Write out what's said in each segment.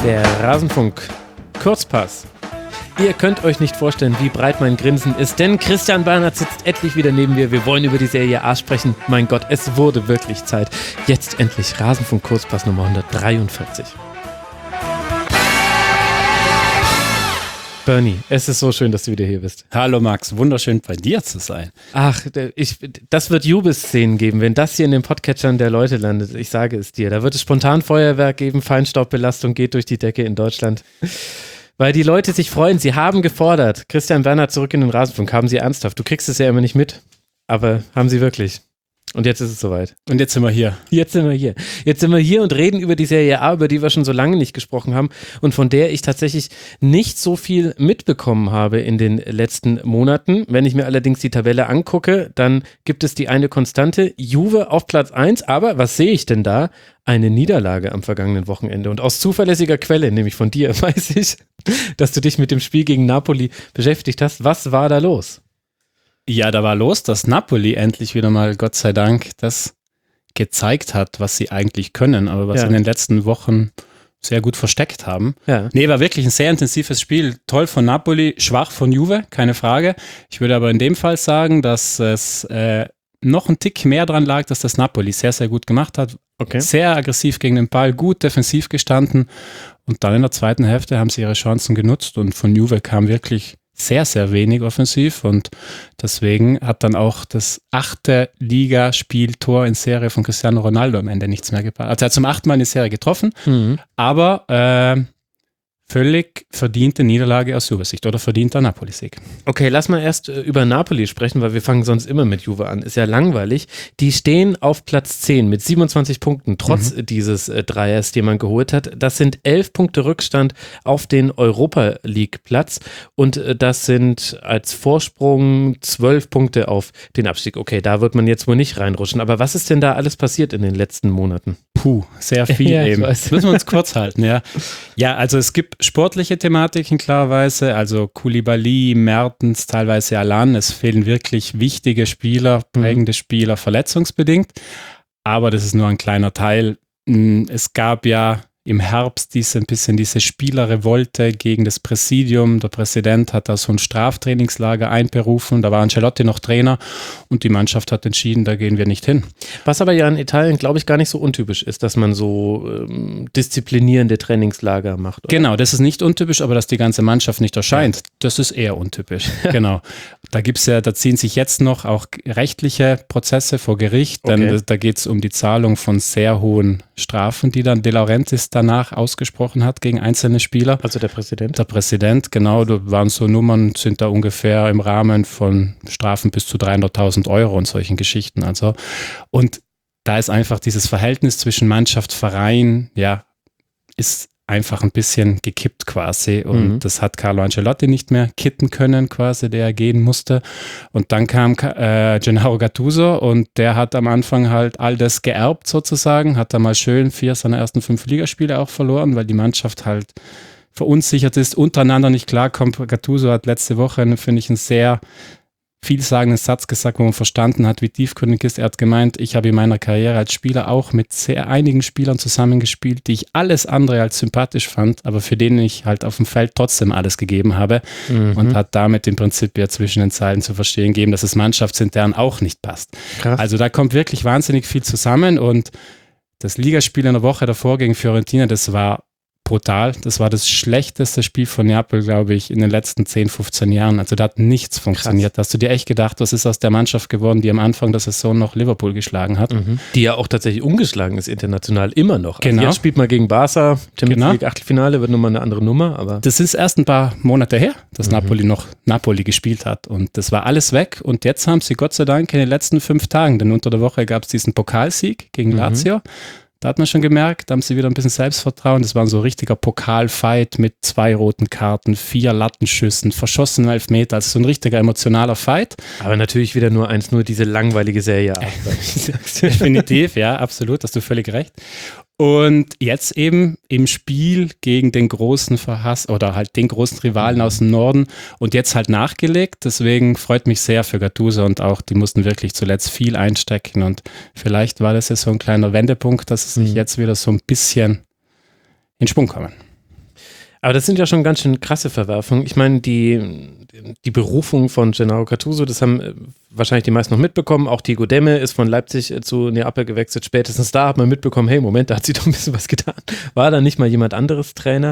Der Rasenfunk Kurzpass. Ihr könnt euch nicht vorstellen, wie breit mein Grinsen ist, denn Christian Bernhard sitzt endlich wieder neben mir. Wir wollen über die Serie A sprechen. Mein Gott, es wurde wirklich Zeit. Jetzt endlich Rasenfunk Kurzpass Nummer 143. Bernie, es ist so schön, dass du wieder hier bist. Hallo Max, wunderschön bei dir zu sein. Ach, das wird Jubelszenen geben, wenn das hier in den Podcatchern der Leute landet. Ich sage es dir. Da wird es spontan Feuerwerk geben, Feinstaubbelastung geht durch die Decke in Deutschland. Weil die Leute sich freuen, sie haben gefordert. Christian Bernhard zurück in den Rasenfunk, haben sie ernsthaft. Du kriegst es ja immer nicht mit, aber haben sie wirklich. Und jetzt ist es soweit. Und jetzt sind wir hier. Jetzt sind wir hier und reden über die Serie A, über die wir schon so lange nicht gesprochen haben und von der ich tatsächlich nicht so viel mitbekommen habe in den letzten Monaten. Wenn ich mir allerdings die Tabelle angucke, dann gibt es die eine Konstante, Juve auf Platz 1, aber was sehe ich denn da? Eine Niederlage am vergangenen Wochenende. Und aus zuverlässiger Quelle, nämlich von dir, weiß ich, dass du dich mit dem Spiel gegen Napoli beschäftigt hast. Was war da los? Ja, da war los, dass Napoli endlich wieder mal, Gott sei Dank, das gezeigt hat, was sie eigentlich können, aber was sie in den letzten Wochen sehr gut versteckt haben. Ja. Nee, war wirklich ein sehr intensives Spiel. Toll von Napoli, schwach von Juve, keine Frage. Ich würde aber in dem Fall sagen, dass es noch ein Tick mehr dran lag, dass das Napoli sehr, sehr gut gemacht hat. Okay. Sehr aggressiv gegen den Ball, gut defensiv gestanden und dann in der zweiten Hälfte haben sie ihre Chancen genutzt und von Juve kam wirklich sehr, sehr wenig offensiv und deswegen hat dann auch das 8. Ligaspieltor in Serie von Cristiano Ronaldo am Ende nichts mehr gebracht. Also er hat zum 8. Mal in die Serie getroffen, aber völlig verdiente Niederlage aus Juve-Sicht oder verdienter Napoli-Sieg. Okay, lass mal erst über Napoli sprechen, weil wir fangen sonst immer mit Juve an. Ist ja langweilig. Die stehen auf Platz 10 mit 27 Punkten, trotz dieses Dreiers, den man geholt hat. Das sind 11 Punkte Rückstand auf den Europa-League-Platz und das sind als Vorsprung 12 Punkte auf den Abstieg. Okay, da wird man jetzt wohl nicht reinrutschen. Aber was ist denn da alles passiert in den letzten Monaten? Puh, sehr viel eben. Müssen wir uns kurz halten, ja. Ja, also es gibt sportliche Thematiken klarerweise, also Koulibaly, Mertens, teilweise Alan. Es fehlen wirklich wichtige Spieler, prägende Spieler, verletzungsbedingt. Aber das ist nur ein kleiner Teil. Es gab ja im Herbst ein bisschen diese Spielerrevolte gegen das Präsidium. Der Präsident hat da so ein Straftrainingslager einberufen. Da war Ancelotti noch Trainer und die Mannschaft hat entschieden, da gehen wir nicht hin. Was aber ja in Italien, glaube ich, gar nicht so untypisch ist, dass man so disziplinierende Trainingslager macht. Oder? Genau, das ist nicht untypisch, aber dass die ganze Mannschaft nicht erscheint, das ist eher untypisch. Genau. Da ziehen sich jetzt noch auch rechtliche Prozesse vor Gericht, denn da geht es um die Zahlung von sehr hohen Strafen, die dann De Laurentiis danach ausgesprochen hat gegen einzelne Spieler. Also der Präsident? Der Präsident, genau. Da waren so Nummern, sind da ungefähr im Rahmen von Strafen bis zu 300.000 Euro und solchen Geschichten. Also, und da ist einfach dieses Verhältnis zwischen Mannschaft, Verein, ja, ist einfach ein bisschen gekippt quasi und das hat Carlo Ancelotti nicht mehr kitten können quasi, der gehen musste und dann kam Gennaro Gattuso und der hat am Anfang halt all das geerbt sozusagen, hat da mal schön 4 seiner ersten 5 Ligaspiele auch verloren, weil die Mannschaft halt verunsichert ist, untereinander nicht klarkommt. Gattuso hat letzte Woche, finde ich, einen sehr vielsagenden Satz gesagt, wo man verstanden hat, wie tiefgründig ist. Er hat gemeint, ich habe in meiner Karriere als Spieler auch mit einigen Spielern zusammengespielt, die ich alles andere als sympathisch fand, aber für denen ich halt auf dem Feld trotzdem alles gegeben habe und hat damit im Prinzip ja zwischen den Zeilen zu verstehen gegeben, dass es mannschaftsintern auch nicht passt. Krass. Also da kommt wirklich wahnsinnig viel zusammen und das Ligaspiel in der Woche davor gegen Fiorentina, das war brutal. Das war das schlechteste Spiel von Neapel, glaube ich, in den letzten 10, 15 Jahren. Also da hat nichts funktioniert. Krass. Hast du dir echt gedacht, was ist aus der Mannschaft geworden, die am Anfang der Saison noch Liverpool geschlagen hat? Die ja auch tatsächlich ungeschlagen ist international, immer noch. Genau. Also jetzt spielt man gegen Barca, Champions League Achtelfinale, wird nochmal eine andere Nummer. Aber das ist erst ein paar Monate her, dass Napoli noch Napoli gespielt hat und das war alles weg und jetzt haben sie Gott sei Dank in den letzten 5 Tagen, denn unter der Woche gab es diesen Pokalsieg gegen Lazio. Da hat man schon gemerkt, da haben sie wieder ein bisschen Selbstvertrauen. Das war so ein richtiger Pokalfight mit 2 roten Karten, 4 Lattenschüssen, verschossenen Elfmeter. Also so ein richtiger emotionaler Fight. Aber natürlich wieder nur 1-0, diese langweilige Serie. Definitiv, ja, absolut, hast du völlig recht. Und jetzt eben im Spiel gegen den großen oder halt den großen Rivalen aus dem Norden und jetzt halt nachgelegt. Deswegen freut mich sehr für Gattuso und auch, die mussten wirklich zuletzt viel einstecken und vielleicht war das ja so ein kleiner Wendepunkt, dass sie sich jetzt wieder so ein bisschen in Schwung kommen. Aber das sind ja schon ganz schön krasse Verwerfungen. Ich meine, die Berufung von Gennaro Gattuso, das haben wahrscheinlich die meisten noch mitbekommen. Auch Diego Demme ist von Leipzig zu Neapel gewechselt. Spätestens da hat man mitbekommen, hey, Moment, da hat sie doch ein bisschen was getan. War da nicht mal jemand anderes Trainer?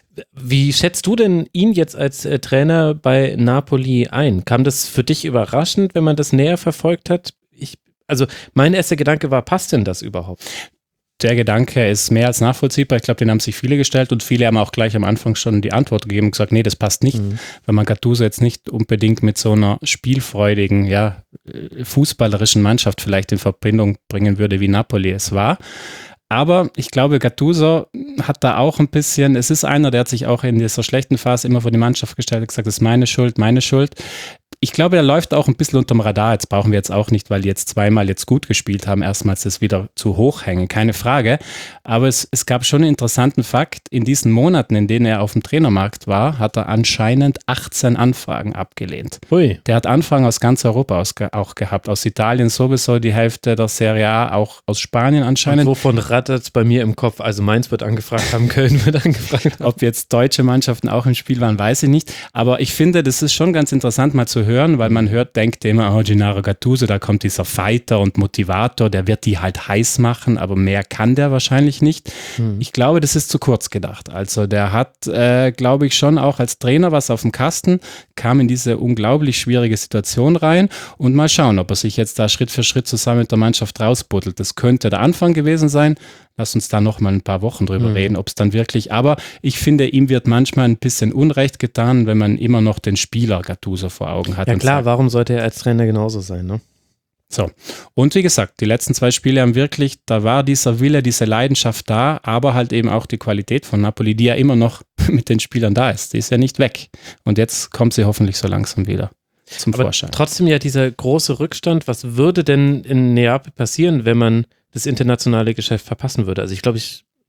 Wie schätzt du denn ihn jetzt als Trainer bei Napoli ein? Kam das für dich überraschend, wenn man das näher verfolgt hat? Also mein erster Gedanke war, passt denn das überhaupt? Der Gedanke ist mehr als nachvollziehbar. Ich glaube, den haben sich viele gestellt und viele haben auch gleich am Anfang schon die Antwort gegeben und gesagt, nee, das passt nicht, weil man Gattuso jetzt nicht unbedingt mit so einer spielfreudigen, fußballerischen Mannschaft vielleicht in Verbindung bringen würde, wie Napoli es war. Aber ich glaube, Gattuso hat da auch ein bisschen, es ist einer, der hat sich auch in dieser schlechten Phase immer vor die Mannschaft gestellt und gesagt, das ist meine Schuld, meine Schuld. Ich glaube, er läuft auch ein bisschen unterm Radar. Jetzt brauchen wir jetzt auch nicht, weil die jetzt zweimal jetzt gut gespielt haben, erstmals das wieder zu hoch hängen, keine Frage. Aber es gab schon einen interessanten Fakt. In diesen Monaten, in denen er auf dem Trainermarkt war, hat er anscheinend 18 Anfragen abgelehnt. Ui. Der hat Anfragen aus ganz Europa auch gehabt. Aus Italien sowieso die Hälfte der Serie A, auch aus Spanien anscheinend. Und wovon rattert es bei mir im Kopf? Also Mainz wird angefragt haben, Köln wird angefragt haben. Ob jetzt deutsche Mannschaften auch im Spiel waren, weiß ich nicht. Aber ich finde, das ist schon ganz interessant mal zu hören, weil man denkt immer, oh, Gennaro Gattuso, da kommt dieser Fighter und Motivator, der wird die halt heiß machen, aber mehr kann der wahrscheinlich nicht. Ich glaube, das ist zu kurz gedacht. Also der hat, glaube ich, schon auch als Trainer was auf dem Kasten, kam in diese unglaublich schwierige Situation rein und mal schauen, ob er sich jetzt da Schritt für Schritt zusammen mit der Mannschaft rausbuddelt. Das könnte der Anfang gewesen sein. Lass uns da noch mal ein paar Wochen drüber reden, ob es dann wirklich, aber ich finde, ihm wird manchmal ein bisschen Unrecht getan, wenn man immer noch den Spieler Gattuso vor Augen hat. Ja klar, warum sollte er als Trainer genauso sein, ne? So, und wie gesagt, die letzten 2 Spiele haben wirklich, da war dieser Wille, diese Leidenschaft da, aber halt eben auch die Qualität von Napoli, die ja immer noch mit den Spielern da ist, die ist ja nicht weg. Und jetzt kommt sie hoffentlich so langsam wieder zum Vorschein. Trotzdem ja dieser große Rückstand, was würde denn in Neapel passieren, wenn man das internationale Geschäft verpassen würde? Also ich glaube,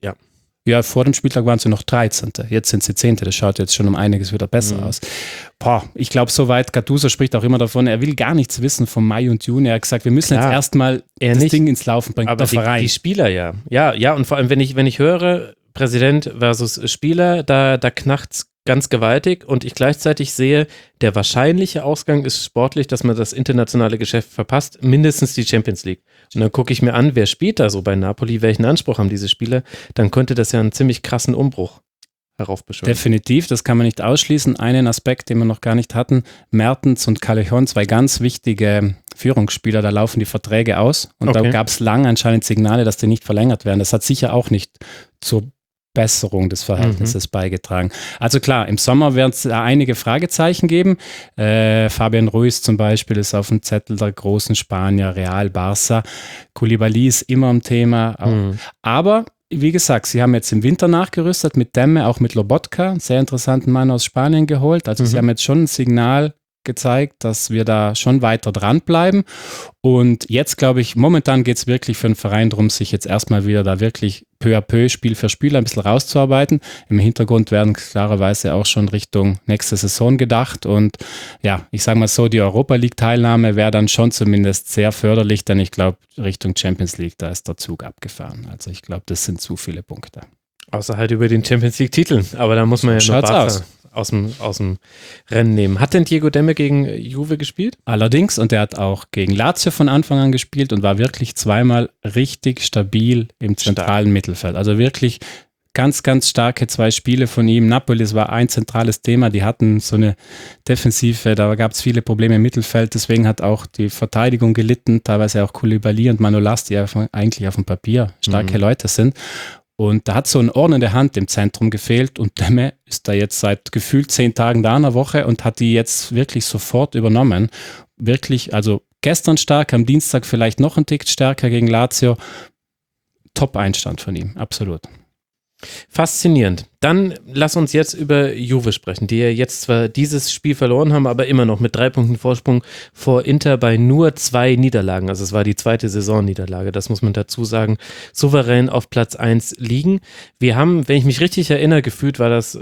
Ja, vor dem Spieltag waren sie noch 13. Jetzt sind sie 10. Das schaut jetzt schon um einiges wieder besser aus. Ich glaube, soweit, Gattuso spricht auch immer davon, er will gar nichts wissen vom Mai und Juni. Er hat gesagt, wir müssen jetzt erstmal das Ding ins Laufen bringen. Aber die Spieler ja. Ja, und vor allem, wenn ich höre, Präsident versus Spieler, da knackt's ganz gewaltig und ich gleichzeitig sehe, der wahrscheinliche Ausgang ist sportlich, dass man das internationale Geschäft verpasst, mindestens die Champions League. Und dann gucke ich mir an, wer spielt da so bei Napoli, welchen Anspruch haben diese Spieler, dann könnte das ja einen ziemlich krassen Umbruch heraufbeschwören. Definitiv, das kann man nicht ausschließen. Einen Aspekt, den wir noch gar nicht hatten, Mertens und Callejon, 2 ganz wichtige Führungsspieler, da laufen die Verträge aus und da gab es lange anscheinend Signale, dass die nicht verlängert werden. Das hat sicher auch nicht zur Besserung des Verhältnisses beigetragen. Also klar, im Sommer werden es einige Fragezeichen geben. Fabian Ruiz zum Beispiel ist auf dem Zettel der großen Spanier, Real, Barça. Koulibaly ist immer ein Thema. Aber wie gesagt, sie haben jetzt im Winter nachgerüstet mit Demme, auch mit Lobotka, einen sehr interessanten Mann aus Spanien geholt. Also sie haben jetzt schon ein Signal gezeigt, dass wir da schon weiter dranbleiben. Und jetzt glaube ich, momentan geht es wirklich für den Verein darum, sich jetzt erstmal wieder da wirklich peu à peu, Spiel für Spiel ein bisschen rauszuarbeiten. Im Hintergrund werden klarerweise auch schon Richtung nächste Saison gedacht. Und ja, ich sage mal so, die Europa-League-Teilnahme wäre dann schon zumindest sehr förderlich, denn ich glaube, Richtung Champions League, da ist der Zug abgefahren. Also ich glaube, das sind zu viele Punkte. Außer halt über den Champions League-Titel. Aber da muss man ja noch Barca aus dem Rennen nehmen. Hat denn Diego Demme gegen Juve gespielt? Allerdings, und er hat auch gegen Lazio von Anfang an gespielt und war wirklich zweimal richtig stabil im zentralen Mittelfeld. Also wirklich ganz, ganz starke 2 Spiele von ihm. Napoli, das war ein zentrales Thema. Die hatten so eine Defensive, da gab es viele Probleme im Mittelfeld. Deswegen hat auch die Verteidigung gelitten, teilweise auch Koulibaly und Manolas, die eigentlich auf dem Papier starke Leute sind. Und da hat so ein Ohr in der Hand im Zentrum gefehlt und Demme ist da jetzt seit gefühlt 10 Tagen da in der Woche und hat die jetzt wirklich sofort übernommen. Wirklich, also gestern stark, am Dienstag vielleicht noch ein Tick stärker gegen Lazio. Top-Einstand von ihm, absolut. Faszinierend. Dann lass uns jetzt über Juve sprechen, die ja jetzt zwar dieses Spiel verloren haben, aber immer noch mit 3 Punkten Vorsprung vor Inter bei nur 2 Niederlagen. Also es war die 2. Saisonniederlage, das muss man dazu sagen, souverän auf Platz 1 liegen. Wir haben, wenn ich mich richtig erinnere, gefühlt war das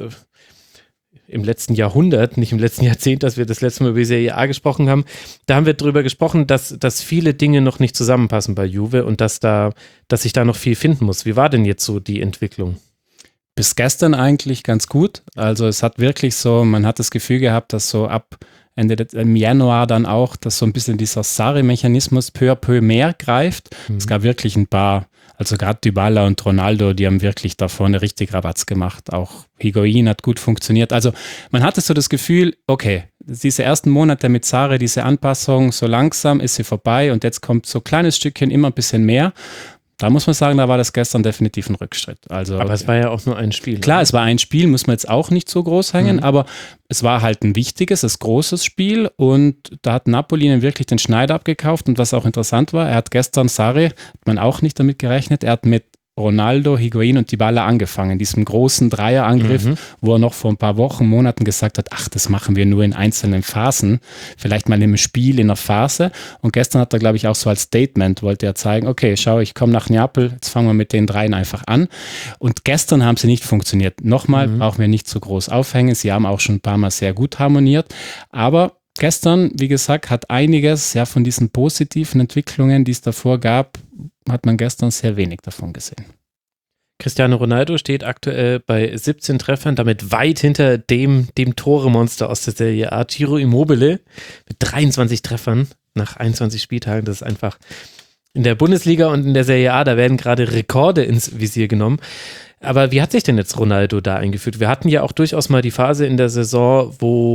im letzten Jahrhundert, nicht im letzten Jahrzehnt, dass wir das letzte Mal über die Serie A gesprochen haben. Da haben wir drüber gesprochen, dass viele Dinge noch nicht zusammenpassen bei Juve und dass sich da noch viel finden muss. Wie war denn jetzt so die Entwicklung? bis gestern eigentlich ganz gut. Also es hat wirklich so, man hat das Gefühl gehabt, dass so ab im Januar dann auch, dass so ein bisschen dieser Sarri-Mechanismus peu à peu mehr greift. Es gab wirklich ein paar, also gerade Dybala und Ronaldo, die haben wirklich da vorne richtig Rabatz gemacht. Auch Higuaín hat gut funktioniert. Also man hatte so das Gefühl, okay, diese ersten Monate mit Sarri, diese Anpassung, so langsam ist sie vorbei und jetzt kommt so ein kleines Stückchen immer ein bisschen mehr. Da muss man sagen, da war das gestern definitiv ein Rückschritt. Also, aber es war ja auch nur ein Spiel. Klar, es war ein Spiel, muss man jetzt auch nicht so groß hängen, aber es war halt ein wichtiges, ein großes Spiel und da hat Napoli ihnen wirklich den Schneider abgekauft und was auch interessant war, er hat gestern Sarri, hat man auch nicht damit gerechnet, er hat mit Ronaldo, Higuaín und Dybala angefangen, diesem großen Dreierangriff, wo er noch vor ein paar Wochen, Monaten gesagt hat, ach, das machen wir nur in einzelnen Phasen, vielleicht mal im Spiel, in einer Phase. Und gestern hat er, glaube ich, auch so als Statement, wollte er zeigen, okay, schau, ich komme nach Neapel, jetzt fangen wir mit den dreien einfach an. Und gestern haben sie nicht funktioniert. Nochmal, brauchen wir nicht so groß aufhängen, sie haben auch schon ein paar Mal sehr gut harmoniert, aber gestern, wie gesagt, hat einiges ja von diesen positiven Entwicklungen, die es davor gab, hat man gestern sehr wenig davon gesehen. Cristiano Ronaldo steht aktuell bei 17 Treffern, damit weit hinter dem Tore-Monster aus der Serie A, Ciro Immobile, mit 23 Treffern nach 21 Spieltagen. Das ist einfach in der Bundesliga und in der Serie A, da werden gerade Rekorde ins Visier genommen. Aber wie hat sich denn jetzt Ronaldo da eingeführt? Wir hatten ja auch durchaus mal die Phase in der Saison,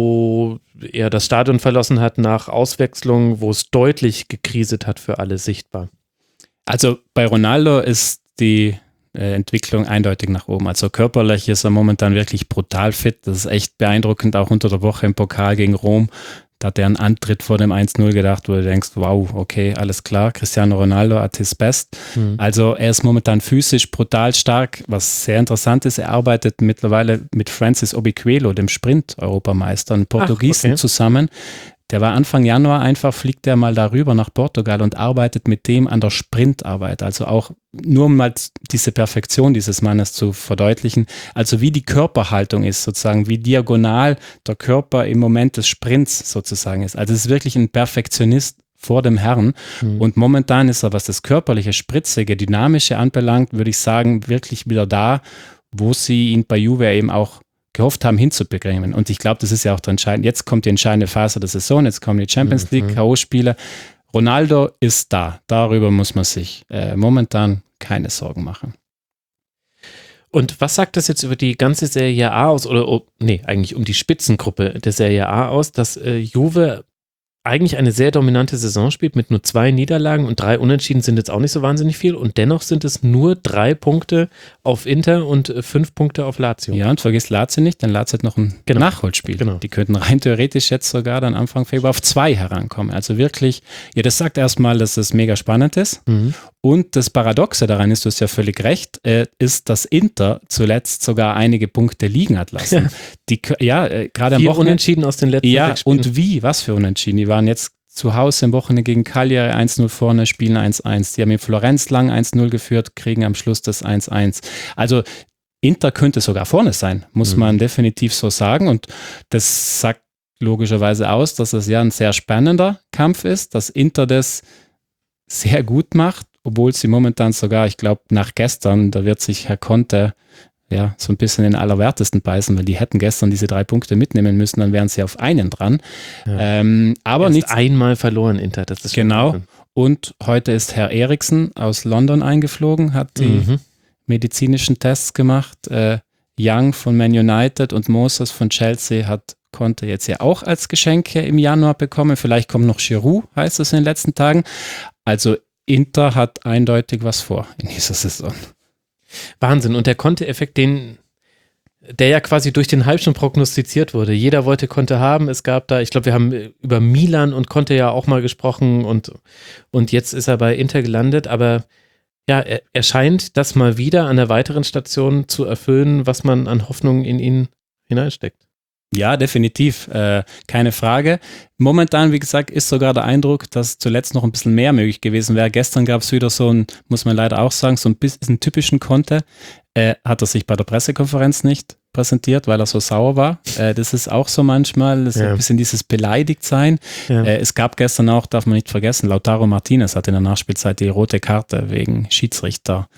wo er das Stadion verlassen hat nach Auswechslung, wo es deutlich gekriselt hat für alle sichtbar. Also bei Ronaldo ist die Entwicklung eindeutig nach oben. Also körperlich ist er momentan wirklich brutal fit. Das ist echt beeindruckend, auch unter der Woche im Pokal gegen Rom. Da hat er einen Antritt vor dem 1-0 gedacht, wo du denkst, wow, okay, alles klar, Cristiano Ronaldo at his best. Also er ist momentan physisch brutal stark, was sehr interessant ist. Er arbeitet mittlerweile mit Francis Obiquelo, dem Sprint-Europameister, einem Portugiesen zusammen. Der war Anfang Januar einfach, fliegt der mal darüber nach Portugal und arbeitet mit dem an der Sprintarbeit. Also auch nur um mal diese Perfektion dieses Mannes zu verdeutlichen. Also wie die Körperhaltung ist sozusagen, wie diagonal der Körper im Moment des Sprints sozusagen ist. Also es ist wirklich ein Perfektionist vor dem Herrn. Und momentan ist er, was das körperliche, spritzige, dynamische anbelangt, würde ich sagen, wirklich wieder da, wo sie ihn bei Juve eben auch gehofft haben, hinzubringen. Und ich glaube, das ist ja auch der entscheidende. Jetzt kommt die entscheidende Phase der Saison, jetzt kommen die Champions League, K.O.-Spiele. Ronaldo ist da. Darüber muss man sich momentan keine Sorgen machen. Und was sagt das jetzt über die ganze Serie A aus, eigentlich um die Spitzengruppe der Serie A aus, dass Juve eigentlich eine sehr dominante Saison spielt mit nur 2 Niederlagen und 3 Unentschieden sind jetzt auch nicht so wahnsinnig viel und dennoch sind es nur 3 Punkte auf Inter und 5 Punkte auf Lazio. Ja, und vergiss Lazio nicht, denn Lazio hat noch ein Nachholspiel. Genau. Die könnten rein theoretisch jetzt sogar dann Anfang Februar auf 2 herankommen. Also wirklich, ja, das sagt erstmal, dass es mega spannend ist. Und das Paradoxe daran ist, du hast ja völlig recht, ist, dass Inter zuletzt sogar einige Punkte liegen hat lassen. Gerade am Wochenende. Unentschieden aus den letzten 6 Spielen. Und was für Unentschieden? Die waren jetzt zu Hause am Wochenende gegen Cagliari 1-0 vorne, spielen 1-1. Die haben in Florenz lang 1-0 geführt, kriegen am Schluss das 1-1. Also Inter könnte sogar vorne sein, muss man definitiv so sagen. Und das sagt logischerweise aus, dass es ja ein sehr spannender Kampf ist, dass Inter das sehr gut macht, obwohl sie momentan sogar, ich glaube, nach gestern, da wird sich Herr Conte so ein bisschen in den Allerwertesten beißen, weil die hätten gestern diese 3 Punkte mitnehmen müssen, dann wären sie auf einen dran. Ja. Aber nicht einmal verloren, Inter. Das ist genau. Und heute ist Herr Eriksen aus London eingeflogen, hat die medizinischen Tests gemacht. Young von Man United und Moses von Chelsea hat Conte jetzt ja auch als Geschenke im Januar bekommen. Vielleicht kommt noch Giroud, heißt es in den letzten Tagen. Also Inter hat eindeutig was vor in dieser Saison. Wahnsinn. Und der Conte-Effekt, der ja quasi durch den Hype schon prognostiziert wurde. Jeder wollte Conte haben. Es gab da, ich glaube, wir haben über Milan und Conte ja auch mal gesprochen und jetzt ist er bei Inter gelandet. Aber ja, er scheint das mal wieder an der weiteren Station zu erfüllen, was man an Hoffnung in ihn hineinsteckt. Ja, definitiv. Keine Frage. Momentan, wie gesagt, ist sogar der Eindruck, dass zuletzt noch ein bisschen mehr möglich gewesen wäre. Gestern gab es wieder so einen, muss man leider auch sagen, so ein bisschen typischen Conte. Hat er sich bei der Pressekonferenz nicht präsentiert, weil er so sauer war. Das ist auch so manchmal, das ist ein bisschen dieses Beleidigtsein. Ja. Es gab gestern auch, darf man nicht vergessen, Lautaro Martinez hat in der Nachspielzeit die rote Karte wegen Schiedsrichter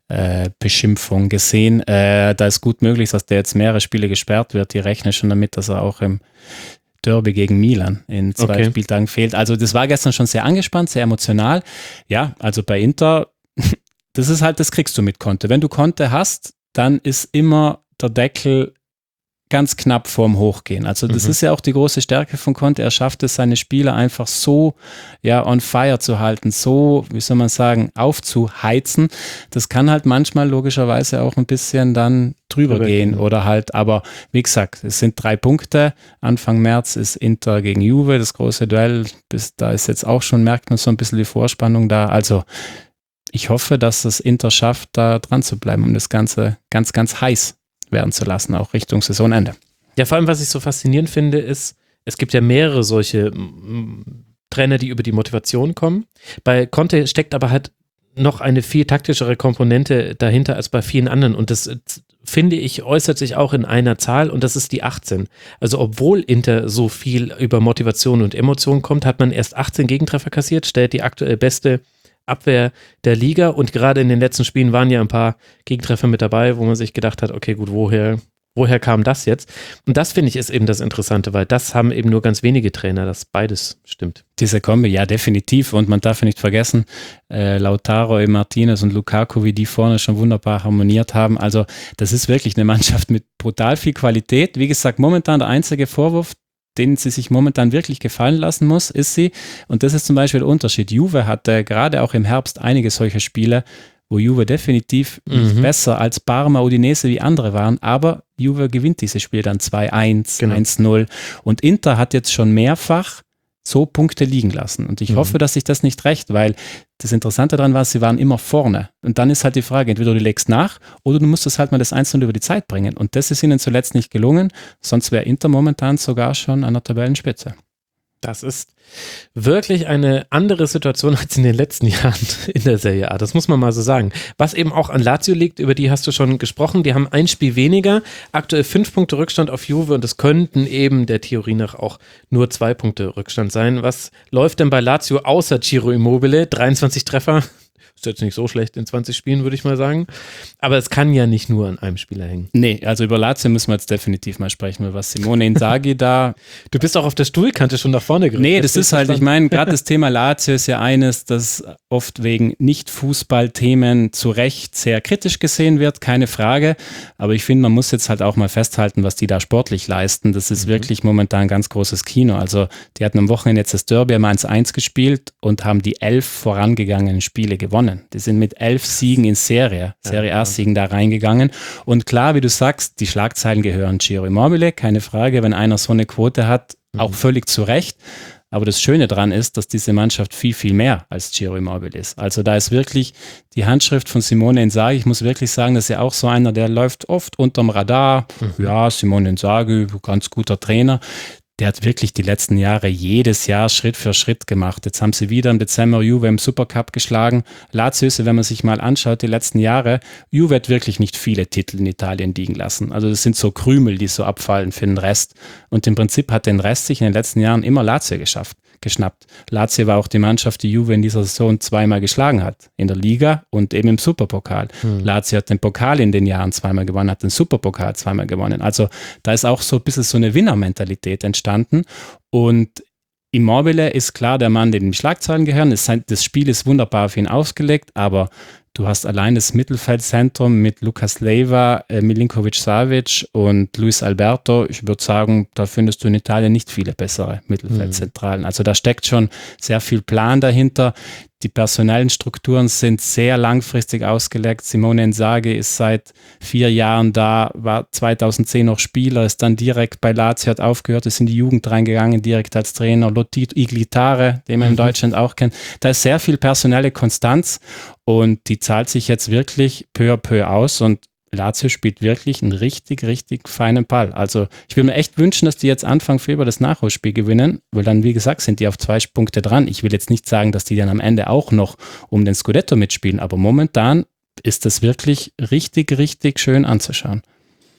Beschimpfung gesehen. Da ist gut möglich, dass der jetzt mehrere Spiele gesperrt wird. Die rechnen schon damit, dass er auch im Derby gegen Milan in 2 Spieltagen fehlt. Also das war gestern schon sehr angespannt, sehr emotional. Ja, also bei Inter, das ist halt, das kriegst du mit Conte. Wenn du Conte hast, dann ist immer der Deckel ganz knapp vorm Hochgehen. Also das ist ja auch die große Stärke von Conte. Er schafft es, seine Spieler einfach so on fire zu halten, so, wie soll man sagen, aufzuheizen. Das kann halt manchmal logischerweise auch ein bisschen dann drüber gehen oder halt, aber wie gesagt, es sind 3 Punkte. Anfang März ist Inter gegen Juve, das große Duell. Da ist jetzt auch schon, merkt man so ein bisschen die Vorspannung da. Also ich hoffe, dass das Inter schafft, da dran zu bleiben, um das Ganze ganz, ganz heiß werden zu lassen, auch Richtung Saisonende. Ja, vor allem, was ich so faszinierend finde, ist, es gibt ja mehrere solche Trainer, die über die Motivation kommen. Bei Conte steckt aber halt noch eine viel taktischere Komponente dahinter als bei vielen anderen und das, finde ich, äußert sich auch in einer Zahl und das ist die 18. Also obwohl Inter so viel über Motivation und Emotionen kommt, hat man erst 18 Gegentreffer kassiert, stellt die aktuell beste Abwehr der Liga und gerade in den letzten Spielen waren ja ein paar Gegentreffer mit dabei, wo man sich gedacht hat, okay, gut, woher kam das jetzt? Und das, finde ich, ist eben das Interessante, weil das haben eben nur ganz wenige Trainer, dass beides stimmt. Diese Kombi, ja, definitiv. Und man darf nicht vergessen, Lautaro, Martinez und Lukaku, wie die vorne schon wunderbar harmoniert haben. Also das ist wirklich eine Mannschaft mit brutal viel Qualität. Wie gesagt, momentan der einzige Vorwurf, den sie sich momentan wirklich gefallen lassen muss, ist sie, und das ist zum Beispiel der Unterschied, Juve hatte gerade auch im Herbst einige solche Spiele, wo Juve definitiv nicht besser als Parma, Udinese wie andere waren, aber Juve gewinnt dieses Spiel dann 2-1, 1-0 und Inter hat jetzt schon mehrfach so Punkte liegen lassen und ich hoffe, dass sich das nicht rächt, weil das Interessante daran war, sie waren immer vorne und dann ist halt die Frage, entweder du legst nach oder du musst es halt mal das 1-0 über die Zeit bringen und das ist ihnen zuletzt nicht gelungen, sonst wäre Inter momentan sogar schon an der Tabellenspitze. Das ist wirklich eine andere Situation als in den letzten Jahren in der Serie A. Das muss man mal so sagen. Was eben auch an Lazio liegt, über die hast du schon gesprochen. Die haben ein Spiel weniger, aktuell 5 Punkte Rückstand auf Juve und es könnten eben der Theorie nach auch nur 2 Punkte Rückstand sein. Was läuft denn bei Lazio außer Ciro Immobile? 23 Treffer. Ist jetzt nicht so schlecht in 20 Spielen, würde ich mal sagen. Aber es kann ja nicht nur an einem Spieler hängen. Nee, also über Lazio müssen wir jetzt definitiv mal sprechen, weil was Simone Inzaghi da... Du bist auch auf der Stuhlkante schon nach vorne gerückt. Nee, das ist halt, ich meine, gerade das Thema Lazio ist ja eines, das oft wegen Nicht-Fußball-Themen zu Recht sehr kritisch gesehen wird, keine Frage. Aber ich finde, man muss jetzt halt auch mal festhalten, was die da sportlich leisten. Das ist wirklich momentan ein ganz großes Kino. Also die hatten am Wochenende jetzt das Derby am 1-1 gespielt und haben die 11 vorangegangenen Spiele gewonnen. Die sind mit 11 Siegen in Serie A-Siegen da reingegangen. Und klar, wie du sagst, die Schlagzeilen gehören Ciro Immobile, keine Frage, wenn einer so eine Quote hat, auch völlig zu Recht. Aber das Schöne dran ist, dass diese Mannschaft viel, viel mehr als Ciro Immobile ist. Also da ist wirklich die Handschrift von Simone Inzaghi. Ich muss wirklich sagen, das ist ja auch so einer, der läuft oft unterm Radar. Ja, Simone Inzaghi, ganz guter Trainer. Der hat wirklich die letzten Jahre jedes Jahr Schritt für Schritt gemacht. Jetzt haben sie wieder im Dezember Juve im Supercup geschlagen. Lazio, wenn man sich mal anschaut, die letzten Jahre, Juve hat wirklich nicht viele Titel in Italien liegen lassen. Also das sind so Krümel, die so abfallen für den Rest. Und im Prinzip hat den Rest sich in den letzten Jahren immer Lazio geschnappt. Lazio war auch die Mannschaft, die Juve in dieser Saison 2-mal geschlagen hat. In der Liga und eben im Superpokal. Lazio hat den Pokal in den Jahren 2-mal gewonnen, hat den Superpokal 2-mal gewonnen. Also da ist auch so ein bisschen so eine Winnermentalität entstanden. Und Immobile ist klar der Mann, dem die Schlagzeilen gehören. Das Spiel ist wunderbar für ihn ausgelegt, aber du hast allein das Mittelfeldzentrum mit Lukas Leiva, Milinkovic-Savic und Luis Alberto. Ich würde sagen, da findest du in Italien nicht viele bessere Mittelfeldzentralen. Also da steckt schon sehr viel Plan dahinter. Die personellen Strukturen sind sehr langfristig ausgelegt. Simone Inzaghi ist seit 4 Jahren da, war 2010 noch Spieler, ist dann direkt bei Lazio, hat aufgehört, ist in die Jugend reingegangen, direkt als Trainer. Lotito Iglitare, den man in Deutschland auch kennt. Da ist sehr viel personelle Konstanz und die zahlt sich jetzt wirklich peu à peu aus und Lazio spielt wirklich einen richtig, richtig feinen Ball. Also ich würde mir echt wünschen, dass die jetzt Anfang Februar das Nachholspiel gewinnen, weil dann, wie gesagt, sind die auf 2 Punkte dran. Ich will jetzt nicht sagen, dass die dann am Ende auch noch um den Scudetto mitspielen, aber momentan ist das wirklich richtig, richtig schön anzuschauen.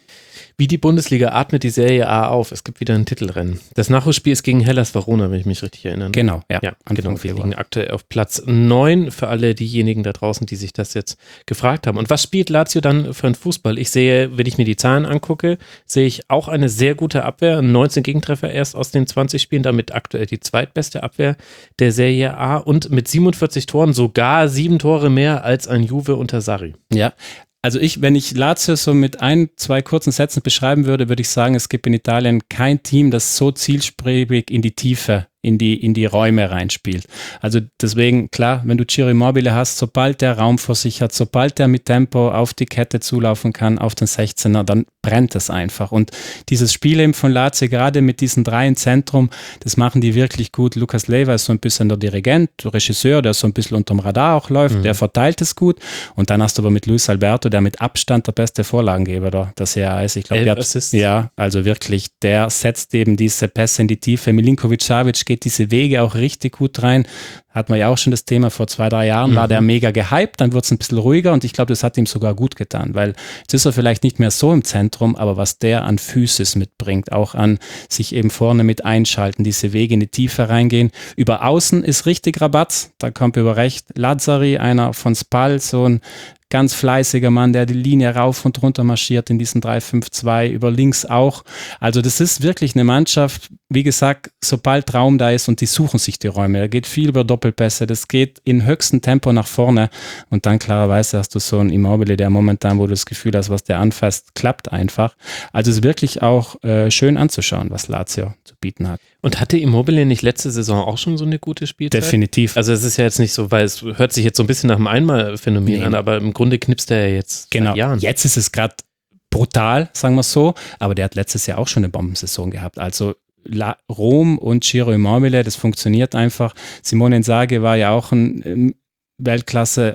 Wie die Bundesliga atmet die Serie A auf. Es gibt wieder ein Titelrennen. Das Nachholspiel ist gegen Hellas Verona, wenn ich mich richtig erinnere. Genau, ja. Genau. Wir liegen aktuell auf Platz 9 für alle diejenigen da draußen, die sich das jetzt gefragt haben. Und was spielt Lazio dann für einen Fußball? Ich sehe, wenn ich mir die Zahlen angucke, sehe ich auch eine sehr gute Abwehr. 19 Gegentreffer erst aus den 20 Spielen, damit aktuell die zweitbeste Abwehr der Serie A und mit 47 Toren sogar 7 Tore mehr als ein Juve unter Sarri. Ja. Also wenn ich Lazio so mit 2 kurzen Sätzen beschreiben würde, würde ich sagen, es gibt in Italien kein Team, das so zielstrebig in die Tiefe, in die Räume reinspielt. Also deswegen, klar, wenn du Ciro Immobile hast, sobald der Raum vor sich hat, sobald der mit Tempo auf die Kette zulaufen kann, auf den 16er, dann brennt es einfach. Und dieses Spiel eben von Lazio, gerade mit diesen 3 im Zentrum, das machen die wirklich gut. Lukas Leiva ist so ein bisschen der Dirigent, der Regisseur, der so ein bisschen unterm Radar auch läuft, der verteilt es gut. Und dann hast du aber mit Luis Alberto, der mit Abstand der beste Vorlagengeber der Serie ist. Ich glaube, also wirklich, der setzt eben diese Pässe in die Tiefe. Milinkovic-Savic geht diese Wege auch richtig gut rein. Hatten wir ja auch schon das Thema, vor 2-3 Jahren war der mega gehypt, dann wurde es ein bisschen ruhiger und ich glaube, das hat ihm sogar gut getan, weil jetzt ist er vielleicht nicht mehr so im Zentrum, aber was der an Physis mitbringt, auch an sich eben vorne mit einschalten, diese Wege in die Tiefe reingehen. Über Außen ist richtig Rabatz, da kommt über recht Lazzari, einer von Spal, so ein ganz fleißiger Mann, der die Linie rauf und runter marschiert in diesen 3-5-2, über links auch. Also das ist wirklich eine Mannschaft, wie gesagt, sobald Raum da ist und die suchen sich die Räume. Da geht viel über Doppelpässe, das geht in höchstem Tempo nach vorne und dann klarerweise hast du so einen Immobile, der momentan, wo du das Gefühl hast, was der anfasst, klappt einfach. Also es ist wirklich auch schön anzuschauen, was Lazio zu bieten hat. Und hatte Immobile nicht letzte Saison auch schon so eine gute Spielzeit? Definitiv. Also es ist ja jetzt nicht so, weil es hört sich jetzt so ein bisschen nach einem Einmalphänomen an, aber im Grunde knipst er ja jetzt seit Jahren. Jetzt ist es gerade brutal, sagen wir es so, aber der hat letztes Jahr auch schon eine Bombensaison gehabt. Also Rom und Ciro Immobile, das funktioniert einfach. Simone Inzaghi war ja auch ein Weltklasse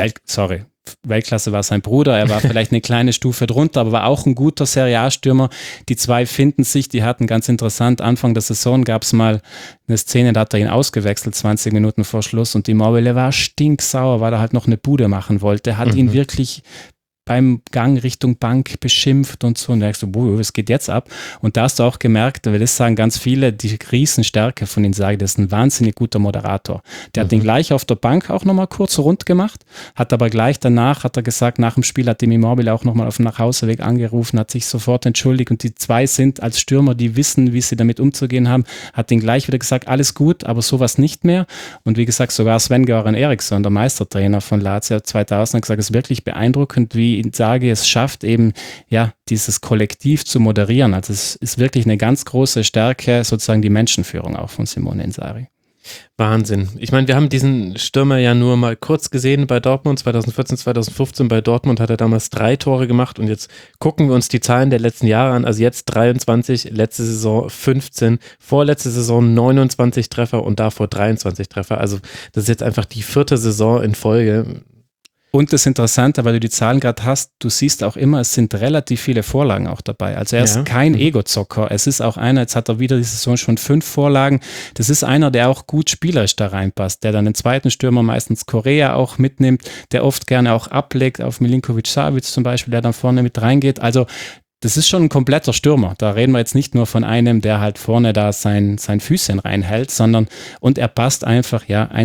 war sein Bruder, er war vielleicht eine kleine Stufe drunter, aber war auch ein guter Serie A-Stürmer. Die 2 finden sich, die hatten ganz interessant, Anfang der Saison gab es mal eine Szene, da hat er ihn ausgewechselt, 20 Minuten vor Schluss und Immobile war stinksauer, weil er halt noch eine Bude machen wollte, hat ihn wirklich beim Gang Richtung Bank beschimpft und so. Und da denkst du, was geht jetzt ab? Und da hast du auch gemerkt, weil das sagen ganz viele, die Riesenstärke von Inzaghi, das ist ein wahnsinnig guter Moderator. Der hat ihn gleich auf der Bank auch nochmal kurz rund gemacht, hat aber gleich danach, hat er gesagt, nach dem Spiel hat dem Immobile auch nochmal auf dem Nachhauseweg angerufen, hat sich sofort entschuldigt und die 2 sind als Stürmer, die wissen, wie sie damit umzugehen haben, hat ihn gleich wieder gesagt, alles gut, aber sowas nicht mehr. Und wie gesagt, sogar Sven-Göran Eriksson, der Meistertrainer von Lazio 2000, hat gesagt, es ist wirklich beeindruckend, wie Inzaghi es schafft, eben dieses Kollektiv zu moderieren. Also es ist wirklich eine ganz große Stärke, sozusagen die Menschenführung auch von Simone Inzaghi. Wahnsinn. Ich meine, wir haben diesen Stürmer ja nur mal kurz gesehen bei Dortmund, 2014, 2015. Bei Dortmund hat er damals 3 Tore gemacht und jetzt gucken wir uns die Zahlen der letzten Jahre an. Also jetzt 23, letzte Saison 15, vorletzte Saison 29 Treffer und davor 23 Treffer. Also das ist jetzt einfach die 4. Saison in Folge. Und das Interessante, weil du die Zahlen gerade hast, du siehst auch immer, es sind relativ viele Vorlagen auch dabei. Also er ist kein Ego-Zocker. Es ist auch einer, jetzt hat er wieder die Saison schon 5 Vorlagen. Das ist einer, der auch gut spielerisch da reinpasst, der dann den zweiten Stürmer, meistens Correa, auch mitnimmt, der oft gerne auch ablegt auf Milinkovic-Savic zum Beispiel, der dann vorne mit reingeht. Also das ist schon ein kompletter Stürmer. Da reden wir jetzt nicht nur von einem, der halt vorne da sein Füßchen reinhält, sondern und er passt einfach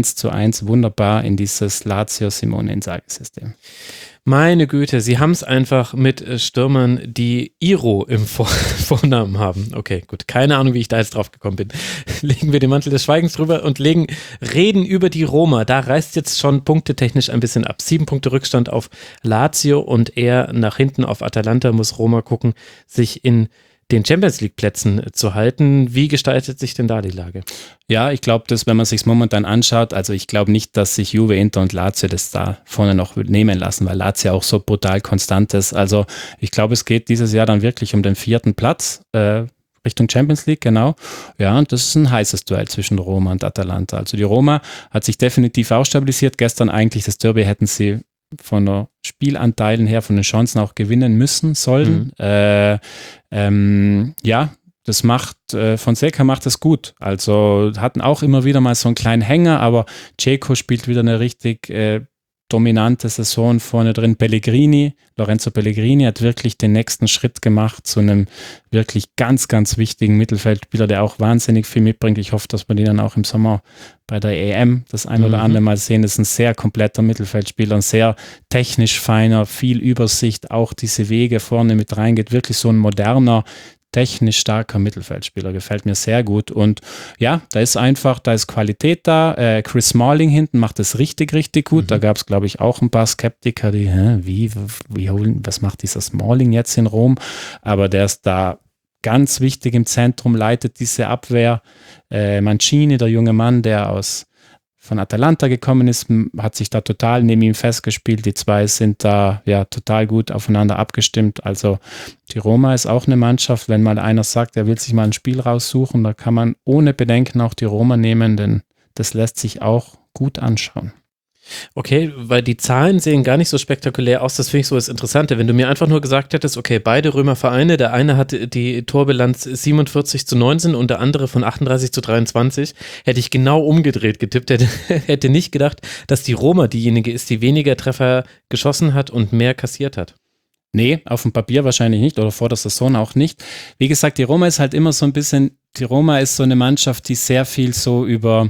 1:1 wunderbar in dieses Lazio-Simone-Inzaghi-System. Meine Güte, sie haben es einfach mit Stürmern, die Iro im Vornamen haben. Okay, gut. Keine Ahnung, wie ich da jetzt drauf gekommen bin. Legen wir den Mantel des Schweigens drüber und reden über die Roma. Da reißt jetzt schon punktetechnisch ein bisschen ab. 7 Punkte Rückstand auf Lazio und eher nach hinten auf Atalanta muss Roma gucken, sich in den Champions-League-Plätzen zu halten. Wie gestaltet sich denn da die Lage? Ja, ich glaube, dass wenn man sich momentan anschaut, also ich glaube nicht, dass sich Juve, Inter und Lazio das da vorne noch nehmen lassen, weil Lazio auch so brutal konstant ist. Also ich glaube, es geht dieses Jahr dann wirklich um den 4. Platz, Richtung Champions League, genau. Ja, und das ist ein heißes Duell zwischen Roma und Atalanta. Also die Roma hat sich definitiv auch stabilisiert. Gestern eigentlich das Derby hätten sie von den Spielanteilen her, von den Chancen auch gewinnen müssen, sollen. Das macht, Fonseca macht das gut. Also hatten auch immer wieder mal so einen kleinen Hänger, aber Dzeko spielt wieder eine richtig dominante Saison vorne drin. Lorenzo Pellegrini hat wirklich den nächsten Schritt gemacht zu einem wirklich ganz, ganz wichtigen Mittelfeldspieler, der auch wahnsinnig viel mitbringt. Ich hoffe, dass wir den dann auch im Sommer bei der EM das ein oder andere Mal sehen. Das ist ein sehr kompletter Mittelfeldspieler, ein sehr technisch feiner, viel Übersicht, auch diese Wege vorne mit reingeht. Wirklich so ein moderner, technisch starker Mittelfeldspieler, gefällt mir sehr gut. Und ja, da ist Qualität da. Chris Smalling hinten macht das richtig, richtig gut. Da gab es, glaube ich, auch ein paar Skeptiker, die, was macht dieser Smalling jetzt in Rom? Aber der ist da ganz wichtig im Zentrum, leitet diese Abwehr. Mancini, der junge Mann, der von Atalanta gekommen ist, hat sich da total neben ihm festgespielt. Die zwei sind da ja total gut aufeinander abgestimmt. Also die Roma ist auch eine Mannschaft, wenn mal einer sagt, er will sich mal ein Spiel raussuchen, da kann man ohne Bedenken auch die Roma nehmen, denn das lässt sich auch gut anschauen. Okay, weil die Zahlen sehen gar nicht so spektakulär aus, das finde ich so das Interessante. Wenn du mir einfach nur gesagt hättest, okay, beide Römervereine, der eine hat die Torbilanz 47-19 und der andere von 38-23, hätte ich genau umgedreht getippt, hätte nicht gedacht, dass die Roma diejenige ist, die weniger Treffer geschossen hat und mehr kassiert hat. Nee, auf dem Papier wahrscheinlich nicht oder vor der Saison auch nicht. Wie gesagt, die Roma ist halt immer so ein bisschen, die Roma ist so eine Mannschaft, die sehr viel so über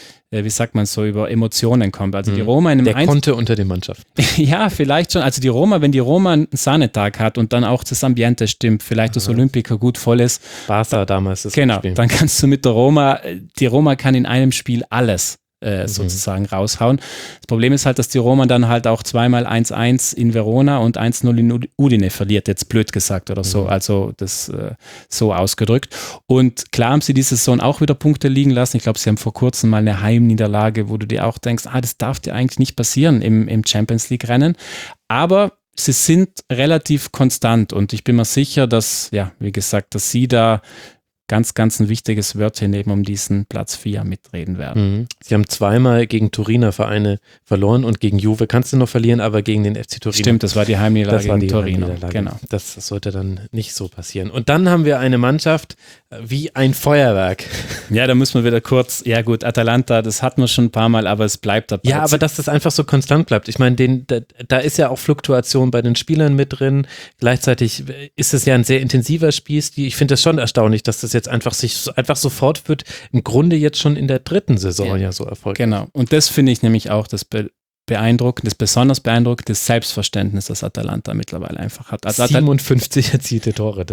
Emotionen kommt. Also die Roma in einem Konte unter den Mannschaften. Ja, vielleicht schon. Also wenn die Roma einen Sahnetag hat und dann auch das Ambiente stimmt, vielleicht das Olympia gut voll ist. Barca damals das Genau, Spiel. dann kannst du mit der Roma, die Roma kann in einem Spiel alles sozusagen raushauen. Das Problem ist halt, dass die Roma dann halt auch zweimal 1-1 in Verona und 1-0 in Udine verliert, jetzt blöd gesagt oder so, also das so ausgedrückt. Und klar haben sie diese Saison auch wieder Punkte liegen lassen. Ich glaube, sie haben vor kurzem mal eine Heimniederlage, wo du dir auch denkst, das darf dir eigentlich nicht passieren im Champions League Rennen. Aber sie sind relativ konstant und ich bin mir sicher, dass, ja, wie gesagt, dass sie da ganz, ganz ein wichtiges Wörtchen neben um diesen Platz 4 mitreden werden. Sie haben zweimal gegen Turiner Vereine verloren und gegen Juve kannst du noch verlieren, aber gegen den FC Turin. Stimmt, das war die Heimniederlage gegen Torino. Genau. Das sollte dann nicht so passieren. Und dann haben wir eine Mannschaft wie ein Feuerwerk. Ja, da müssen wir wieder kurz, ja gut, Atalanta, das hatten wir schon ein paar Mal, aber es bleibt dabei. Ja, aber dass das einfach so konstant bleibt. Ich meine, da ist ja auch Fluktuation bei den Spielern mit drin. Gleichzeitig ist es ja ein sehr intensiver Spielstil. Ich finde das schon erstaunlich, dass das jetzt einfach so fortführt. Im Grunde jetzt schon in der dritten Saison ja so erfolgreich. Genau. Und das finde ich nämlich auch das besonders beeindruckendes Selbstverständnis, das Atalanta mittlerweile einfach hat. Also 57 erzielte Tore.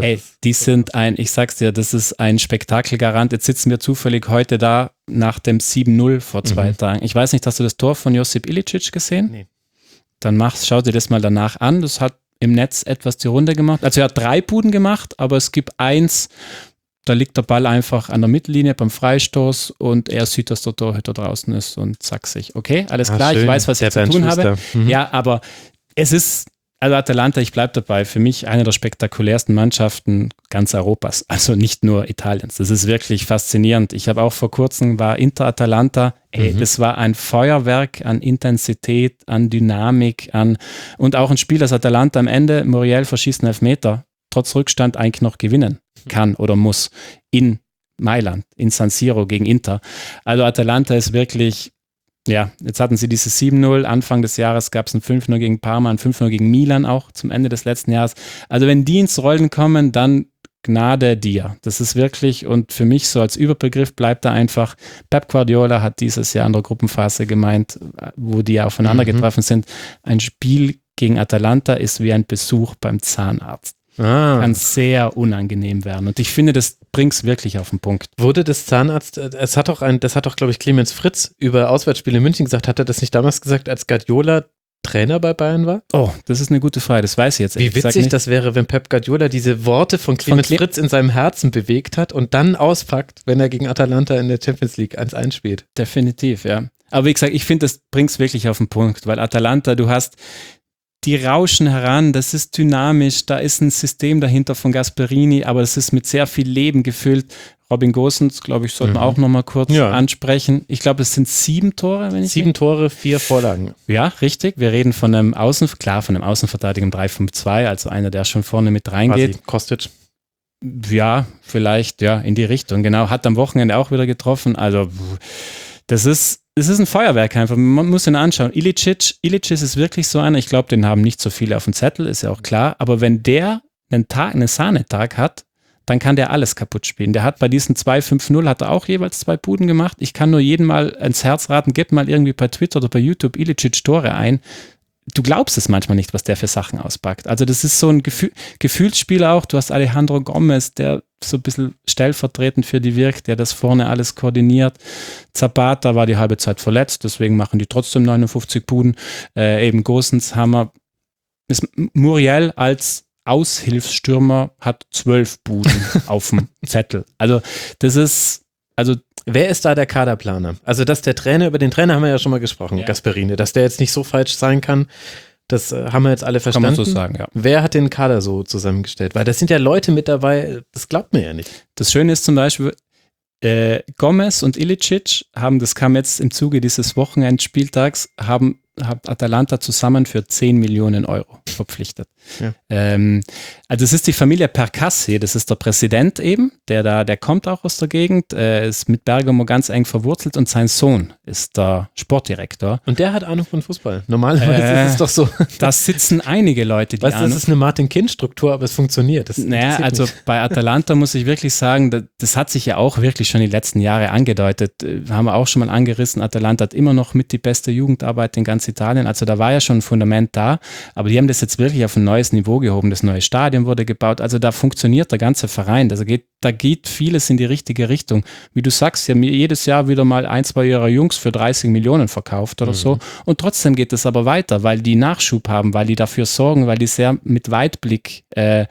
Ich sag's dir, das ist ein Spektakelgarant. Jetzt sitzen wir zufällig heute da nach dem 7-0 vor 2 Tagen. Ich weiß nicht, hast du das Tor von Josip Ilicic gesehen? Nee. Dann schau dir das mal danach an. Das hat im Netz etwas die Runde gemacht. Also er hat 3 Buden gemacht, aber es gibt eins, da liegt der Ball einfach an der Mittellinie beim Freistoß und er sieht, dass der Torhüter draußen ist und sagt sich, okay, alles klar, schön. Ich weiß, was ich zu tun habe. Ja, aber es ist, also Atalanta, ich bleibe dabei, für mich eine der spektakulärsten Mannschaften ganz Europas, also nicht nur Italiens. Das ist wirklich faszinierend. Ich habe auch vor kurzem, war Inter-Atalanta, das war ein Feuerwerk an Intensität, an Dynamik, und auch ein Spiel, das Atalanta am Ende, Muriel verschießt einen Elfmeter, trotz Rückstand eigentlich noch gewinnen kann oder muss in Mailand, in San Siro gegen Inter. Also Atalanta ist wirklich, ja, jetzt hatten sie diese 7-0, Anfang des Jahres gab es ein 5-0 gegen Parma, ein 5-0 gegen Milan auch zum Ende des letzten Jahres. Also wenn die ins Rollen kommen, dann Gnade dir. Das ist wirklich, und für mich so als Überbegriff bleibt da einfach, Pep Guardiola hat dieses Jahr in der Gruppenphase gemeint, wo die aufeinander getroffen sind, ein Spiel gegen Atalanta ist wie ein Besuch beim Zahnarzt. Kann sehr unangenehm werden. Und ich finde, das bringt es wirklich auf den Punkt. Wurde das Zahnarzt, das hat doch, glaube ich, Clemens Fritz über Auswärtsspiele in München gesagt, hat er das nicht damals gesagt, als Guardiola Trainer bei Bayern war? Oh, das ist eine gute Frage, das weiß ich jetzt. Wie witzig das wäre, wenn Pep Guardiola diese Worte von Clemens Fritz in seinem Herzen bewegt hat und dann auspackt, wenn er gegen Atalanta in der Champions League 1-1 spielt. Definitiv, ja. Aber wie gesagt, ich finde, das bringt es wirklich auf den Punkt, weil Atalanta, die rauschen heran, das ist dynamisch, da ist ein System dahinter von Gasperini, aber es ist mit sehr viel Leben gefüllt. Robin Gosens, glaube ich, sollten wir auch nochmal kurz ansprechen. Ich glaube, es sind 7 Tore, wenn ich 7 Tore, 4 Vorlagen. Ja, richtig. Wir reden von einem Außenverteidiger im 3-5-2, also einer, der schon vorne mit reingeht. Quasi Kostic. Ja, vielleicht, ja, in die Richtung, genau. Hat am Wochenende auch wieder getroffen. Also, das ist es ist ein Feuerwerk einfach. Man muss ihn anschauen. Ilicic ist wirklich so einer, ich glaube, den haben nicht so viele auf dem Zettel, ist ja auch klar, aber wenn der einen Sahnetag hat, dann kann der alles kaputt spielen. Der hat bei diesen 2-5-0 hat er auch jeweils 2 Buden gemacht. Ich kann nur jeden mal ins Herz raten, gebt mal irgendwie bei Twitter oder bei YouTube Ilicic Tore ein. Du glaubst es manchmal nicht, was der für Sachen auspackt. Also das ist so ein Gefühlsspieler auch. Du hast Alejandro Gomez, der so ein bisschen stellvertretend für die wirkt, der das vorne alles koordiniert. Zapata war die halbe Zeit verletzt, deswegen machen die trotzdem 59 Buden. Eben Gosens Hammer. Muriel als Aushilfsstürmer hat 12 Buden auf dem Zettel. Also das ist, wer ist da der Kaderplaner? Also dass der Trainer, über den Trainer haben wir ja schon mal gesprochen, ja. Gasperini, dass der jetzt nicht so falsch sein kann, das haben wir jetzt alle verstanden. Kann man so sagen, ja. Wer hat den Kader so zusammengestellt? Weil das sind ja Leute mit dabei, das glaubt mir ja nicht. Das Schöne ist zum Beispiel, Gomez und Ilicic das kam jetzt im Zuge dieses Wochenendspieltags, hat Atalanta zusammen für 10 Millionen Euro verpflichtet. Ja. Also es ist die Familie Percassi, das ist der Präsident eben, der kommt auch aus der Gegend, ist mit Bergamo ganz eng verwurzelt und sein Sohn ist der Sportdirektor. Und der hat Ahnung von Fußball. Normalerweise ist es doch so. Da sitzen einige Leute, die das ist eine Martin-Kind-Struktur, aber es funktioniert. Also bei Atalanta muss ich wirklich sagen, das hat sich ja auch wirklich schon die letzten Jahre angedeutet. Haben wir auch schon mal angerissen, Atalanta hat immer noch mit die beste Jugendarbeit in ganz Italien. Also da war ja schon ein Fundament da, aber die haben das jetzt wirklich auf ein neues Niveau gehoben. Das neue Stadion wurde gebaut. Also da funktioniert der ganze Verein. Da geht vieles in die richtige Richtung. Wie du sagst, sie haben jedes Jahr wieder mal 1-2 ihrer Jungs für 30 Millionen verkauft oder so. Und trotzdem geht es aber weiter, weil die Nachschub haben, weil die dafür sorgen, weil die sehr mit Weitblick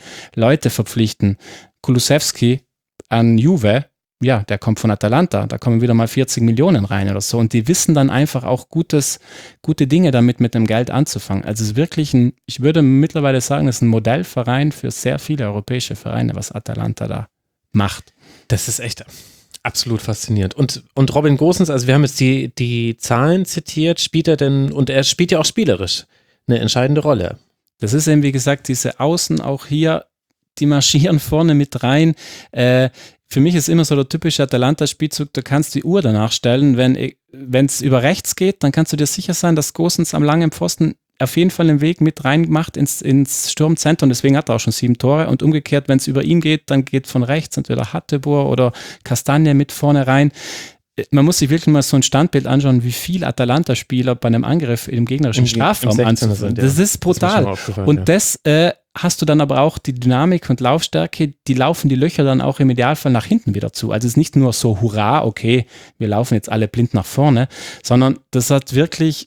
Leute verpflichten. Kulusewski an Juve, ja, der kommt von Atalanta, da kommen wieder mal 40 Millionen rein oder so und die wissen dann einfach auch gute Dinge damit mit dem Geld anzufangen. Also es ist wirklich ich würde mittlerweile sagen, es ist ein Modellverein für sehr viele europäische Vereine, was Atalanta da macht. Das ist echt absolut faszinierend. Und Robin Gosens, also wir haben jetzt die Zahlen zitiert, spielt er denn, und er spielt ja auch spielerisch eine entscheidende Rolle. Das ist eben, wie gesagt, diese Außen auch hier, die marschieren vorne mit rein. Für mich ist immer so der typische Atalanta-Spielzug, du kannst die Uhr danach stellen, wenn es über rechts geht, dann kannst du dir sicher sein, dass Gosens am langen Pfosten auf jeden Fall den Weg mit rein macht ins Sturmzentrum, deswegen hat er auch schon 7 Tore und umgekehrt, wenn es über ihn geht, dann geht von rechts entweder Hatteboer oder Castagne mit vorne rein. Man muss sich wirklich mal so ein Standbild anschauen, wie viele Atalanta-Spieler bei einem Angriff im gegnerischen Strafraum anzufangen. Das ist brutal. Und das hast du dann aber auch die Dynamik und Laufstärke, die laufen die Löcher dann auch im Idealfall nach hinten wieder zu. Also es ist nicht nur so, hurra, okay, wir laufen jetzt alle blind nach vorne, sondern das hat wirklich,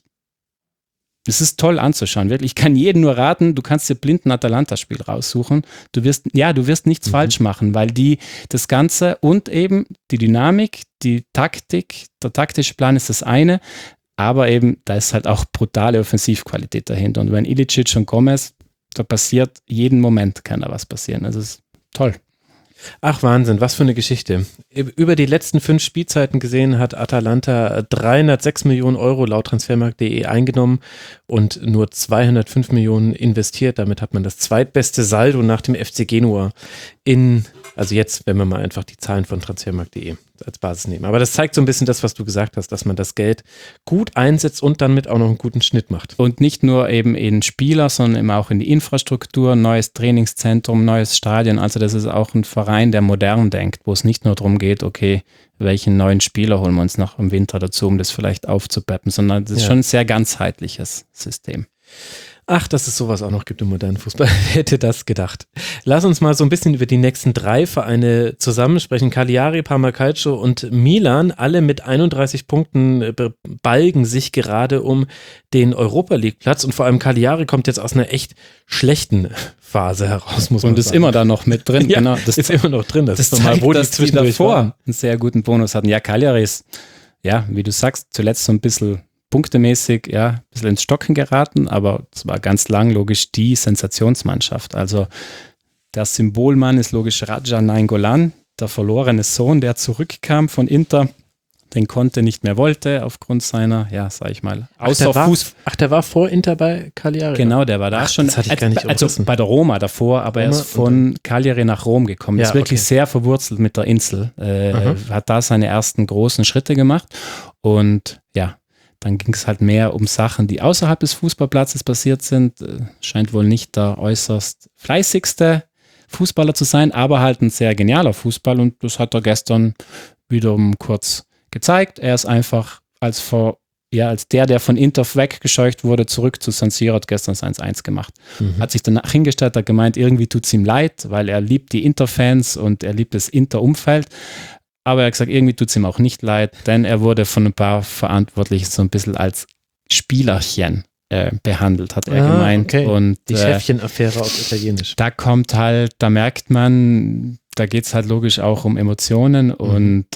es ist toll anzuschauen, wirklich. Ich kann jedem nur raten, du kannst dir blind ein Atalanta-Spiel raussuchen. Du wirst nichts falsch machen, weil das Ganze und eben die Dynamik, die Taktik, der taktische Plan ist das eine, aber eben, da ist halt auch brutale Offensivqualität dahinter. Und wenn Ilicic und Gomez, da passiert jeden Moment, kann da was passieren. Also es ist toll. Ach Wahnsinn, was für eine Geschichte. Über die letzten 5 Spielzeiten gesehen hat Atalanta 306 Millionen Euro laut Transfermarkt.de eingenommen und nur 205 Millionen investiert. Damit hat man das zweitbeste Saldo nach dem FC Genua also jetzt, wenn wir mal einfach die Zahlen von Transfermarkt.de als Basis nehmen. Aber das zeigt so ein bisschen das, was du gesagt hast, dass man das Geld gut einsetzt und damit auch noch einen guten Schnitt macht. Und nicht nur eben in Spieler, sondern eben auch in die Infrastruktur, neues Trainingszentrum, neues Stadion. Also das ist auch ein Verein, der modern denkt, wo es nicht nur darum geht, okay, welchen neuen Spieler holen wir uns noch im Winter dazu, um das vielleicht aufzupeppen, sondern das ist schon ein sehr ganzheitliches System. Ach, dass es sowas auch noch gibt im modernen Fußball. Wer hätte das gedacht? Lass uns mal so ein bisschen über die nächsten 3 Vereine zusammensprechen. Cagliari, Parma Calcio und Milan, alle mit 31 Punkten balgen sich gerade um den Europa-League-Platz und vor allem Cagliari kommt jetzt aus einer echt schlechten Phase heraus, muss man sagen. Und ist immer da noch mit drin. Ja, genau. Das ist immer noch drin. Das zeigt, wo dass die davor einen sehr guten Bonus hatten. Ja, Cagliari ist, ja, wie du sagst, zuletzt so ein bisschen punktemäßig, ja, ein bisschen ins Stocken geraten, aber es war ganz lang logisch die Sensationsmannschaft. Also der Symbolmann ist logisch Radja Nainggolan, der verlorene Sohn, der zurückkam von Inter. den Conte nicht mehr wollte, aufgrund seiner, ja, sag ich mal, der war vor Inter bei Cagliari? Genau, der war da schon. Das hatte ich gar nicht also bei der Roma davor, aber er ist von Cagliari nach Rom gekommen. Ja, ist wirklich sehr verwurzelt mit der Insel. Hat da seine ersten großen Schritte gemacht und ja, dann ging es halt mehr um Sachen, die außerhalb des Fußballplatzes passiert sind. Scheint wohl nicht der äußerst fleißigste Fußballer zu sein, aber halt ein sehr genialer Fußball und das hat er gestern wiederum kurz gezeigt. Er ist einfach als der von Inter weggescheucht wurde, zurück zu San Siro, hat gestern 1-1 gemacht. Hat sich danach hingestellt, hat gemeint, irgendwie tut es ihm leid, weil er liebt die Inter-Fans und er liebt das Inter-Umfeld. Aber er hat gesagt, irgendwie tut es ihm auch nicht leid, denn er wurde von ein paar Verantwortlichen so ein bisschen als Spielerchen behandelt, hat er gemeint. Okay. Und, die Schäfchen-Affäre auf Italienisch. Da merkt man, da geht es halt logisch auch um Emotionen und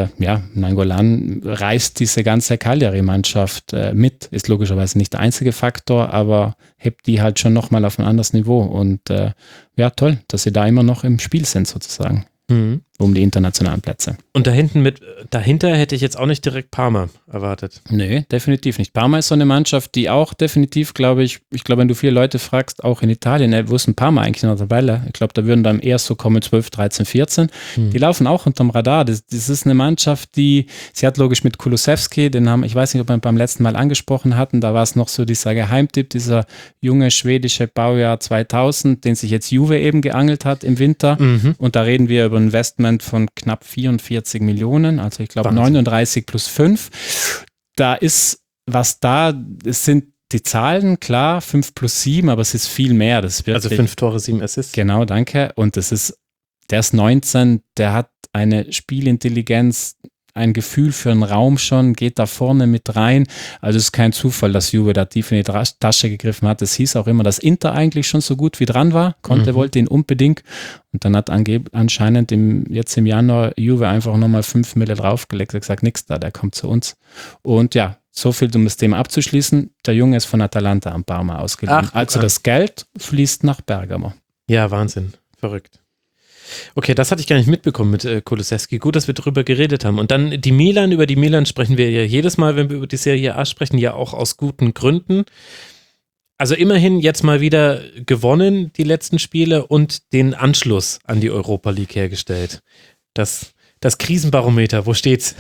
Nainggolan reißt diese ganze Cagliari-Mannschaft mit, ist logischerweise nicht der einzige Faktor, aber hebt die halt schon nochmal auf ein anderes Niveau und toll, dass sie da immer noch im Spiel sind sozusagen. Um die internationalen Plätze. Und dahinter hätte ich jetzt auch nicht direkt Parma erwartet. Nee, definitiv nicht. Parma ist so eine Mannschaft, die auch definitiv, glaube ich, wenn du viele Leute fragst, auch in Italien, wo ist ein Parma eigentlich in der Tabelle? Ich glaube, da würden dann eher so kommen 12, 13, 14. Die laufen auch unterm Radar. Das ist eine Mannschaft, sie hat logisch mit Kulusewski, ich weiß nicht, ob wir ihn beim letzten Mal angesprochen hatten, da war es noch so dieser Geheimtipp, dieser junge schwedische Baujahr 2000, den sich jetzt Juve eben geangelt hat im Winter. Und da reden wir über ein Investment von knapp 44 Millionen, also ich glaube 39 plus 5. Da ist es sind die Zahlen, klar, 5 plus 7, aber es ist viel mehr. Das ist wirklich, also 5 Tore, 7 Assists. Genau, danke. Und der ist 19, der hat eine Spielintelligenz, ein Gefühl für einen Raum schon, geht da vorne mit rein. Also es ist kein Zufall, dass Juve da tief in die Tasche gegriffen hat. Es hieß auch immer, dass Inter eigentlich schon so gut wie dran war. Conte wollte ihn unbedingt. Und dann hat anscheinend jetzt im Januar Juve einfach nochmal 5 Mille draufgelegt. Er hat gesagt, nix da, der kommt zu uns. Und ja, so viel, um das Thema abzuschließen. Der Junge ist von Atalanta am Parma ausgeliehen. Also das Geld fließt nach Bergamo. Ja, Wahnsinn. Verrückt. Okay, das hatte ich gar nicht mitbekommen mit Kulusewski. Gut, dass wir drüber geredet haben. Und dann über die Milan sprechen wir ja jedes Mal, wenn wir über die Serie A sprechen, ja auch aus guten Gründen. Also immerhin jetzt mal wieder gewonnen, die letzten Spiele, und den Anschluss an die Europa League hergestellt. Das Krisenbarometer, wo steht's?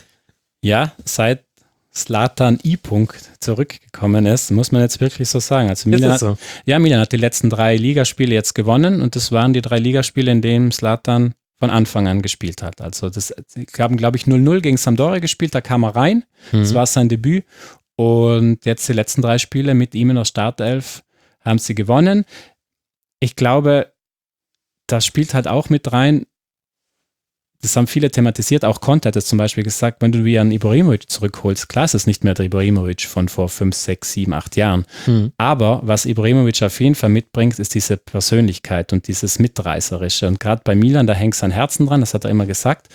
Ja, seit Zlatan I-Punkt zurückgekommen ist, muss man jetzt wirklich so sagen. Also Milan hat die letzten 3 Ligaspiele jetzt gewonnen und das waren die 3 Ligaspiele, in denen Zlatan von Anfang an gespielt hat. Also sie haben, glaube ich, 0-0 gegen Sampdoria gespielt, da kam er rein, das war sein Debüt und jetzt die letzten 3 Spiele mit ihm in der Startelf haben sie gewonnen. Ich glaube, das spielt halt auch mit rein. Das haben viele thematisiert, auch Conte hat es zum Beispiel gesagt, wenn du wieder einen Ibrahimovic zurückholst, klar ist es nicht mehr der Ibrahimovic von vor 5, 6, 7, 8 Jahren, aber was Ibrahimovic auf jeden Fall mitbringt, ist diese Persönlichkeit und dieses Mitreißerische und gerade bei Milan, da hängt sein Herzen dran, das hat er immer gesagt,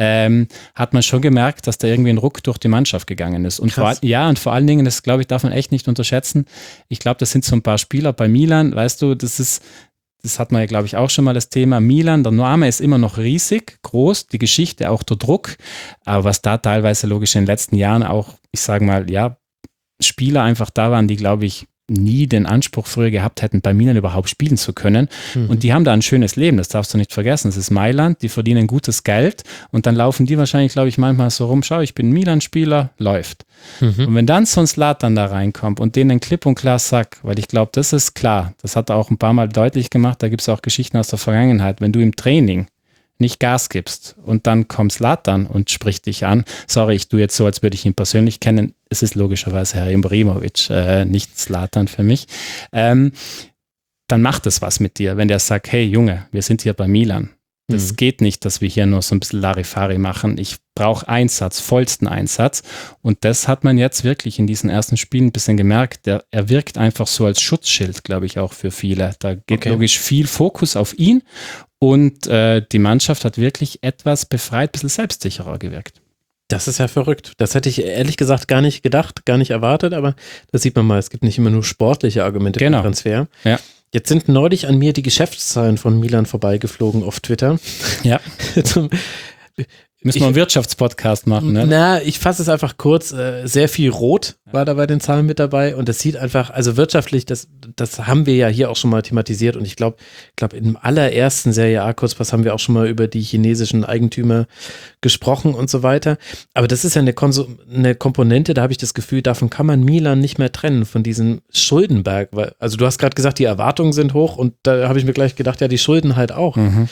hat man schon gemerkt, dass da irgendwie ein Ruck durch die Mannschaft gegangen ist und vor allen Dingen, das glaube ich, darf man echt nicht unterschätzen, ich glaube, das sind so ein paar Spieler bei Milan, weißt du, das hat man ja, glaube ich, auch schon mal das Thema Milan. Der Name ist immer noch riesig, groß, die Geschichte, auch der Druck. Aber was da teilweise logisch in den letzten Jahren auch, ich sage mal, ja, Spieler einfach da waren, die, glaube ich, nie den Anspruch früher gehabt hätten, bei Milan überhaupt spielen zu können. Und die haben da ein schönes Leben, das darfst du nicht vergessen. Es ist Mailand, die verdienen gutes Geld und dann laufen die wahrscheinlich, glaube ich, manchmal so rum, schau, ich bin Milan-Spieler, läuft. Und wenn dann so ein Zlatan da reinkommt und denen klipp und klar sagt, weil ich glaube, das ist klar, das hat er auch ein paar Mal deutlich gemacht, da gibt es auch Geschichten aus der Vergangenheit, wenn du im Training nicht Gas gibst und dann kommt Zlatan und spricht dich an, sorry, ich tue jetzt so, als würde ich ihn persönlich kennen, es ist logischerweise Herr Ibrahimovic, nicht Zlatan für mich, dann macht es was mit dir, wenn der sagt, hey Junge, wir sind hier bei Milan. Das geht nicht, dass wir hier nur so ein bisschen Larifari machen. Ich brauche Einsatz, vollsten Einsatz. Und das hat man jetzt wirklich in diesen ersten Spielen ein bisschen gemerkt. Er wirkt einfach so als Schutzschild, glaube ich, auch für viele. Da geht logisch viel Fokus auf ihn. Und die Mannschaft hat wirklich etwas befreit, ein bisschen selbstsicherer gewirkt. Das ist ja verrückt. Das hätte ich ehrlich gesagt gar nicht gedacht, gar nicht erwartet. Aber das sieht man mal, es gibt nicht immer nur sportliche Argumente für Transfer. Ja. Jetzt sind neulich an mir die Geschäftszahlen von Milan vorbeigeflogen auf Twitter. Ja. Müssen wir einen Wirtschaftspodcast machen, ne? Na, ich fasse es einfach kurz. Sehr viel Rot war da bei den Zahlen mit dabei und das sieht einfach, also wirtschaftlich, das haben wir ja hier auch schon mal thematisiert und ich glaube, im allerersten Serie A-Kurzpass haben wir auch schon mal über die chinesischen Eigentümer gesprochen und so weiter. Aber das ist ja eine Komponente, da habe ich das Gefühl, davon kann man Milan nicht mehr trennen, von diesem Schuldenberg. Also du hast gerade gesagt, die Erwartungen sind hoch und da habe ich mir gleich gedacht, ja, die Schulden halt auch.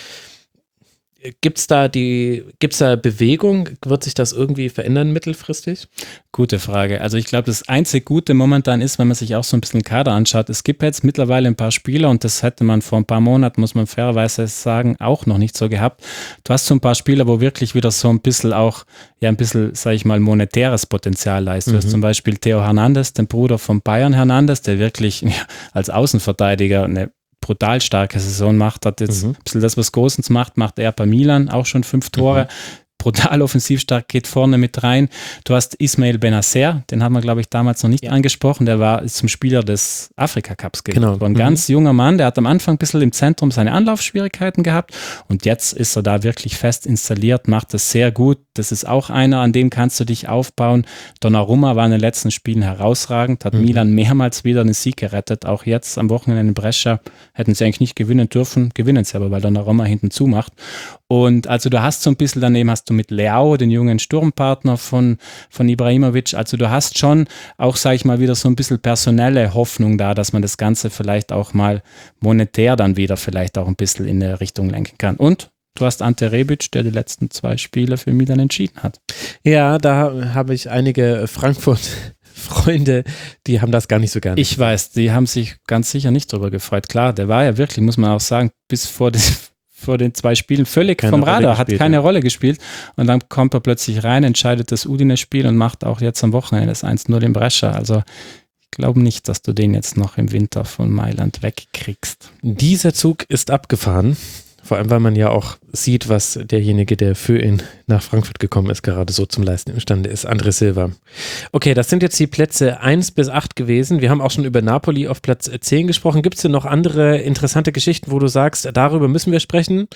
Gibt's da Bewegung? Wird sich das irgendwie verändern mittelfristig? Gute Frage. Also ich glaube, das einzig Gute momentan ist, wenn man sich auch so ein bisschen Kader anschaut, es gibt jetzt mittlerweile ein paar Spieler und das hätte man vor ein paar Monaten, muss man fairerweise sagen, auch noch nicht so gehabt. Du hast so ein paar Spieler, wo wirklich wieder so ein bisschen auch, ja ein bisschen, sage ich mal, monetäres Potenzial leistet. Du hast zum Beispiel Theo Hernandez, den Bruder von Bayern Hernandez, der wirklich als Außenverteidiger eine brutal starke Saison macht, hat jetzt ein bisschen das, was Gosens macht er bei Milan, auch schon 5 Tore. Brutal offensiv stark, geht vorne mit rein. Du hast Ismail Benacer, den haben wir, glaube ich, damals noch nicht angesprochen, der ist zum Spieler des Afrika-Cups geworden. Ein ganz junger Mann, der hat am Anfang ein bisschen im Zentrum seine Anlaufschwierigkeiten gehabt und jetzt ist er da wirklich fest installiert, macht das sehr gut. Das ist auch einer, an dem kannst du dich aufbauen. Donnarumma war in den letzten Spielen herausragend, hat Milan mehrmals wieder einen Sieg gerettet, auch jetzt am Wochenende in Brescia hätten sie eigentlich nicht gewinnen dürfen, gewinnen sie aber, weil Donnarumma hinten zumacht. Und also du hast so ein bisschen, daneben hast du mit Leao, den jungen Sturmpartner von Ibrahimovic, also du hast schon auch, sage ich mal, wieder so ein bisschen personelle Hoffnung da, dass man das Ganze vielleicht auch mal monetär dann wieder vielleicht auch ein bisschen in eine Richtung lenken kann. Und du hast Ante Rebic, der die letzten 2 Spiele für Milan entschieden hat. Ja, da habe ich einige Frankfurt-Freunde, die haben das gar nicht so gerne. Ich weiß, die haben sich ganz sicher nicht drüber gefreut. Klar, der war ja wirklich, muss man auch sagen, bis vor den 2 Spielen völlig vom Radar, hat keine Rolle gespielt und dann kommt er plötzlich rein, entscheidet das Udine-Spiel und macht auch jetzt am Wochenende das 1-0 in Brescia. Also ich glaube nicht, dass du den jetzt noch im Winter von Mailand wegkriegst. Dieser Zug ist abgefahren. Vor allem, weil man ja auch sieht, was derjenige, der für ihn nach Frankfurt gekommen ist, gerade so zum Leisten imstande ist, André Silva. Okay, das sind jetzt die Plätze 1 bis 8 gewesen. Wir haben auch schon über Napoli auf Platz 10 gesprochen. Gibt es denn noch andere interessante Geschichten, wo du sagst, darüber müssen wir sprechen?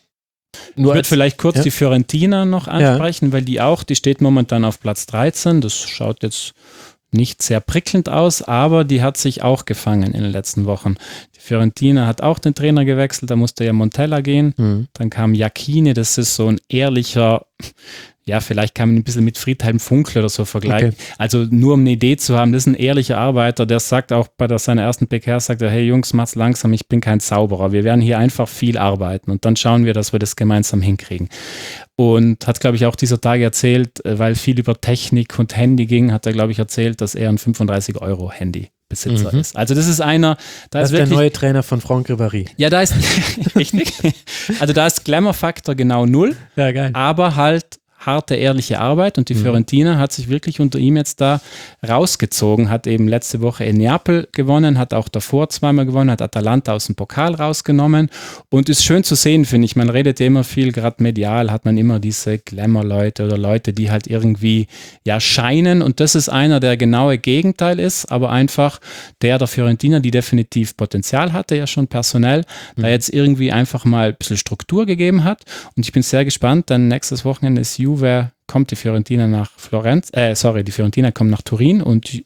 Ich würde vielleicht kurz die Fiorentina noch ansprechen, weil die steht momentan auf Platz 13. Das schaut jetzt nicht sehr prickelnd aus, aber die hat sich auch gefangen in den letzten Wochen. Die Fiorentina hat auch den Trainer gewechselt, da musste ja Montella gehen. Dann kam Iachini, das ist so ein ehrlicher, ja, vielleicht kann man ein bisschen mit Friedhelm Funkel oder so vergleichen. Okay. Also nur um eine Idee zu haben, das ist ein ehrlicher Arbeiter, der sagt auch bei seiner ersten PK, sagt er, hey Jungs, macht's langsam, ich bin kein Zauberer. Wir werden hier einfach viel arbeiten und dann schauen wir, dass wir das gemeinsam hinkriegen. Und hat, glaube ich, auch dieser Tage erzählt, weil viel über Technik und Handy ging, hat er, glaube ich, erzählt, dass er ein 35-Euro-Handy Besitzer ist. Also das ist einer, das ist wirklich der neue Trainer von Franck Ribéry. Ja, da ist richtig. Also da ist Glamour-Faktor genau 0. Ja, geil. Aber halt harte, ehrliche Arbeit und die Fiorentina hat sich wirklich unter ihm jetzt da rausgezogen, hat eben letzte Woche in Neapel gewonnen, hat auch davor 2-mal gewonnen, hat Atalanta aus dem Pokal rausgenommen und ist schön zu sehen, finde ich. Man redet ja immer viel, gerade medial hat man immer diese Glamour-Leute oder Leute, die halt irgendwie ja scheinen und das ist einer, der genaue Gegenteil ist, aber einfach der Fiorentina, die definitiv Potenzial hatte, ja schon personell, da jetzt irgendwie einfach mal ein bisschen Struktur gegeben hat und ich bin sehr gespannt, denn nächstes Wochenende ist kommt die Fiorentina nach die Fiorentina kommt nach Turin und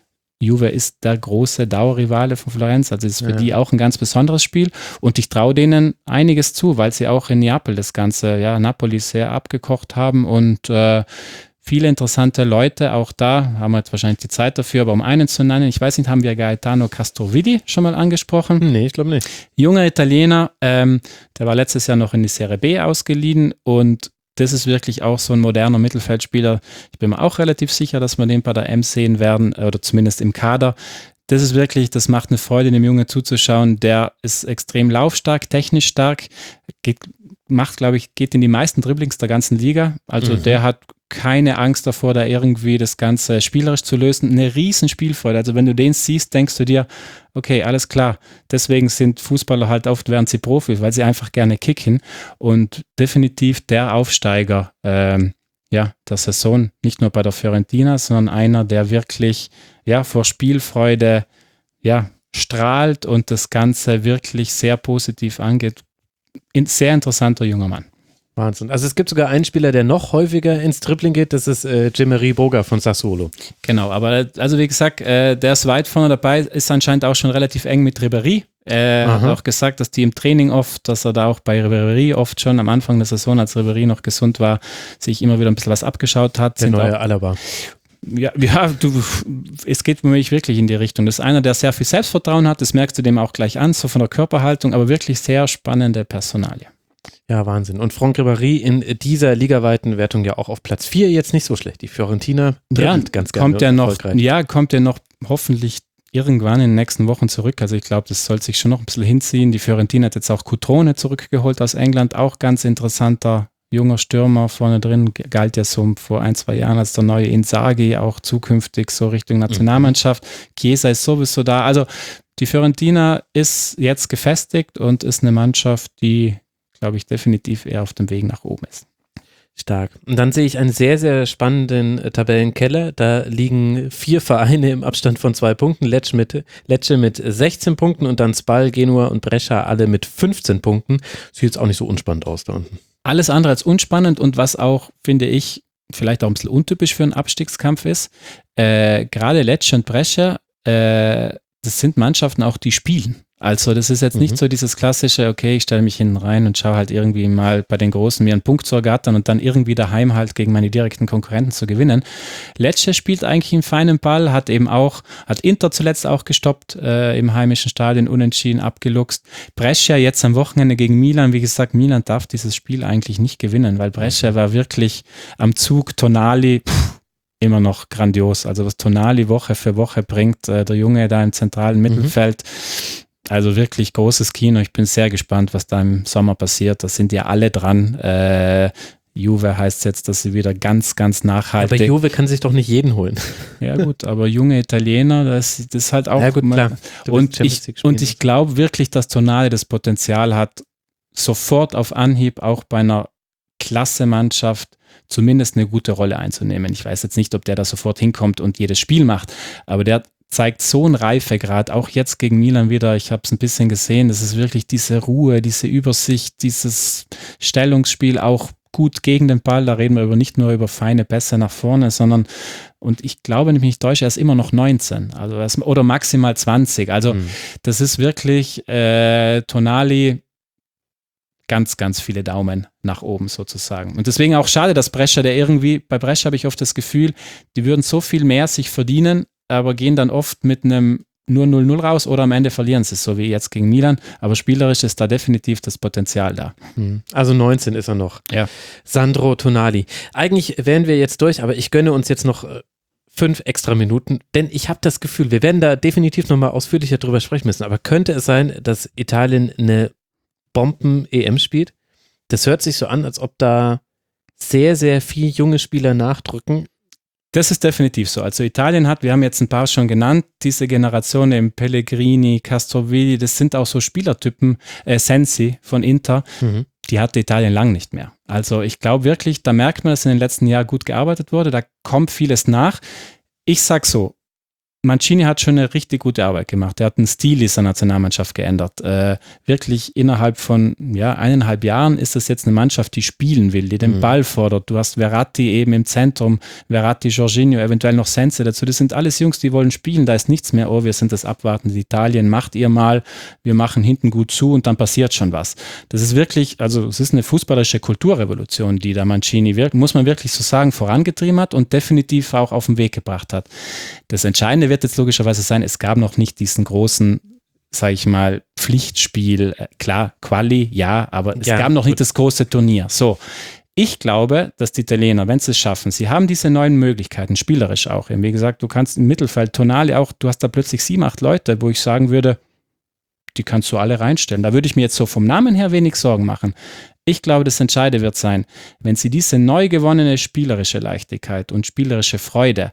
Juve ist der große Dauerrivale von Florenz, also ist für die auch ein ganz besonderes Spiel und ich traue denen einiges zu, weil sie auch in Neapel das Ganze, Napoli sehr abgekocht haben und viele interessante Leute, auch da haben wir jetzt wahrscheinlich die Zeit dafür, aber um einen zu nennen, ich weiß nicht, haben wir Gaetano Castrovilli schon mal angesprochen? Nee, ich glaube nicht. Junger Italiener, der war letztes Jahr noch in die Serie B ausgeliehen und das ist wirklich auch so ein moderner Mittelfeldspieler. Ich bin mir auch relativ sicher, dass wir den bei der M sehen werden oder zumindest im Kader. Das ist wirklich, das macht eine Freude, dem Jungen zuzuschauen. Der ist extrem laufstark, technisch stark, geht in die meisten Dribblings der ganzen Liga. Also der hat keine Angst davor, da irgendwie das Ganze spielerisch zu lösen. Eine riesen Spielfreude. Also wenn du den siehst, denkst du dir, okay, alles klar. Deswegen sind Fußballer halt oft, werden sie Profis, weil sie einfach gerne kicken. Und definitiv der Aufsteiger der Saison, nicht nur bei der Fiorentina, sondern einer, der wirklich vor Spielfreude strahlt und das Ganze wirklich sehr positiv angeht. Sehr interessanter junger Mann. Wahnsinn. Also es gibt sogar einen Spieler, der noch häufiger ins Dribbling geht, das ist Jean-Marie Boga von Sassuolo. Genau, aber also wie gesagt, der ist weit vorne dabei, ist anscheinend auch schon relativ eng mit Ribéry. Hat auch gesagt, dass die im Training oft, dass er da auch bei Ribéry oft schon am Anfang der Saison, als Ribéry noch gesund war, sich immer wieder ein bisschen was abgeschaut hat. Der neue Alaba. Ja, es geht für mich wirklich in die Richtung. Das ist einer, der sehr viel Selbstvertrauen hat, das merkst du dem auch gleich an, so von der Körperhaltung, aber wirklich sehr spannende Personalie. Ja, Wahnsinn. Und Franck Ribéry in dieser ligaweiten Wertung ja auch auf Platz 4 jetzt nicht so schlecht. Die Fiorentina ganz gerne kommt ja noch hoffentlich irgendwann in den nächsten Wochen zurück. Also ich glaube, das soll sich schon noch ein bisschen hinziehen. Die Fiorentina hat jetzt auch Cutrone zurückgeholt aus England, auch ganz interessanter junger Stürmer vorne drin, galt ja so vor 1-2 Jahren als der neue Inzaghi, auch zukünftig so Richtung Nationalmannschaft. Chiesa ist sowieso da. Also die Fiorentina ist jetzt gefestigt und ist eine Mannschaft, die, glaube ich, definitiv eher auf dem Weg nach oben ist. Stark. Und dann sehe ich einen sehr, sehr spannenden Tabellenkeller. Da liegen 4 Vereine im Abstand von 2 Punkten. Lecce mit 16 Punkten und dann Spal, Genua und Brescia alle mit 15 Punkten. Sieht jetzt auch nicht so unspannend aus da unten. Alles andere als unspannend und was auch, finde ich, vielleicht auch ein bisschen untypisch für einen Abstiegskampf ist, gerade Lecce und Brescia, das sind Mannschaften auch, die spielen. Also das ist jetzt nicht so dieses klassische, okay, ich stelle mich hinten rein und schaue halt irgendwie mal bei den Großen mir einen Punkt zu ergattern und dann irgendwie daheim halt gegen meine direkten Konkurrenten zu gewinnen. Lecce spielt eigentlich einen feinen Ball, hat Inter zuletzt auch gestoppt, im heimischen Stadion unentschieden abgeluchst. Brescia jetzt am Wochenende gegen Milan, wie gesagt, Milan darf dieses Spiel eigentlich nicht gewinnen, weil Brescia war wirklich am Zug, Tonali, immer noch grandios. Also was Tonali Woche für Woche bringt, der Junge da im zentralen Mittelfeld, also wirklich großes Kino. Ich bin sehr gespannt, was da im Sommer passiert. Da sind ja alle dran. Juve heißt jetzt, dass sie wieder ganz, ganz nachhaltig. Aber Juve kann sich doch nicht jeden holen. Ja gut, aber junge Italiener, das ist halt auch. Ja gut, klar. Und ich glaube wirklich, dass Tonali das Potenzial hat, sofort auf Anhieb auch bei einer Klasse-Mannschaft zumindest eine gute Rolle einzunehmen. Ich weiß jetzt nicht, ob der da sofort hinkommt und jedes Spiel macht, aber der zeigt so einen Reifegrad, auch jetzt gegen Milan wieder, ich habe es ein bisschen gesehen, das ist wirklich diese Ruhe, diese Übersicht, dieses Stellungsspiel, auch gut gegen den Ball, da reden wir nicht nur über feine Pässe nach vorne, sondern, und ich glaube, wenn ich mich nicht täusche, er ist immer noch 19, also oder maximal 20, also das ist wirklich Tonali, ganz, ganz viele Daumen nach oben sozusagen. Und deswegen auch schade, dass Brescia, bei Brescia habe ich oft das Gefühl, die würden so viel mehr sich verdienen, aber gehen dann oft mit einem nur 0-0 raus oder am Ende verlieren sie es, so wie jetzt gegen Milan. Aber spielerisch ist da definitiv das Potenzial da. Also 19 ist er noch. Ja. Sandro Tonali. Eigentlich wären wir jetzt durch, aber ich gönne uns jetzt noch 5 extra Minuten, denn ich habe das Gefühl, wir werden da definitiv nochmal ausführlicher drüber sprechen müssen. Aber könnte es sein, dass Italien eine Bomben-EM spielt? Das hört sich so an, als ob da sehr, sehr viele junge Spieler nachdrücken. Das ist definitiv so. Also Italien hat, wir haben jetzt ein paar schon genannt, diese Generation im Pellegrini, Castrovilli, das sind auch so Spielertypen, Sensi von Inter, die hatte Italien lang nicht mehr. Also ich glaube wirklich, da merkt man, dass in den letzten Jahren gut gearbeitet wurde, da kommt vieles nach. Ich sag so, Mancini hat schon eine richtig gute Arbeit gemacht. Er hat den Stil dieser Nationalmannschaft geändert. Wirklich innerhalb von 1,5 Jahren ist das jetzt eine Mannschaft, die spielen will, die den Ball fordert. Du hast Verratti eben im Zentrum, Verratti, Jorginho, eventuell noch Sense dazu. Das sind alles Jungs, die wollen spielen. Da ist nichts mehr, wir sind das abwartende Italien, macht ihr mal, wir machen hinten gut zu und dann passiert schon was. Das ist wirklich, also es ist eine fußballerische Kulturrevolution, die da Mancini, muss man wirklich so sagen, vorangetrieben hat und definitiv auch auf den Weg gebracht hat. Das Entscheidende wird jetzt logischerweise sein, es gab noch nicht diesen großen, sage ich mal, Pflichtspiel, klar, Quali, ja, aber es gab noch nicht das große Turnier. So, ich glaube, dass die Italiener, wenn sie es schaffen, sie haben diese neuen Möglichkeiten, spielerisch auch. Wie gesagt, du kannst im Mittelfeld, Tonali auch, du hast da plötzlich 7, 8 Leute, wo ich sagen würde, die kannst du alle reinstellen. Da würde ich mir jetzt so vom Namen her wenig Sorgen machen. Ich glaube, das Entscheidende wird sein, wenn sie diese neu gewonnene spielerische Leichtigkeit und spielerische Freude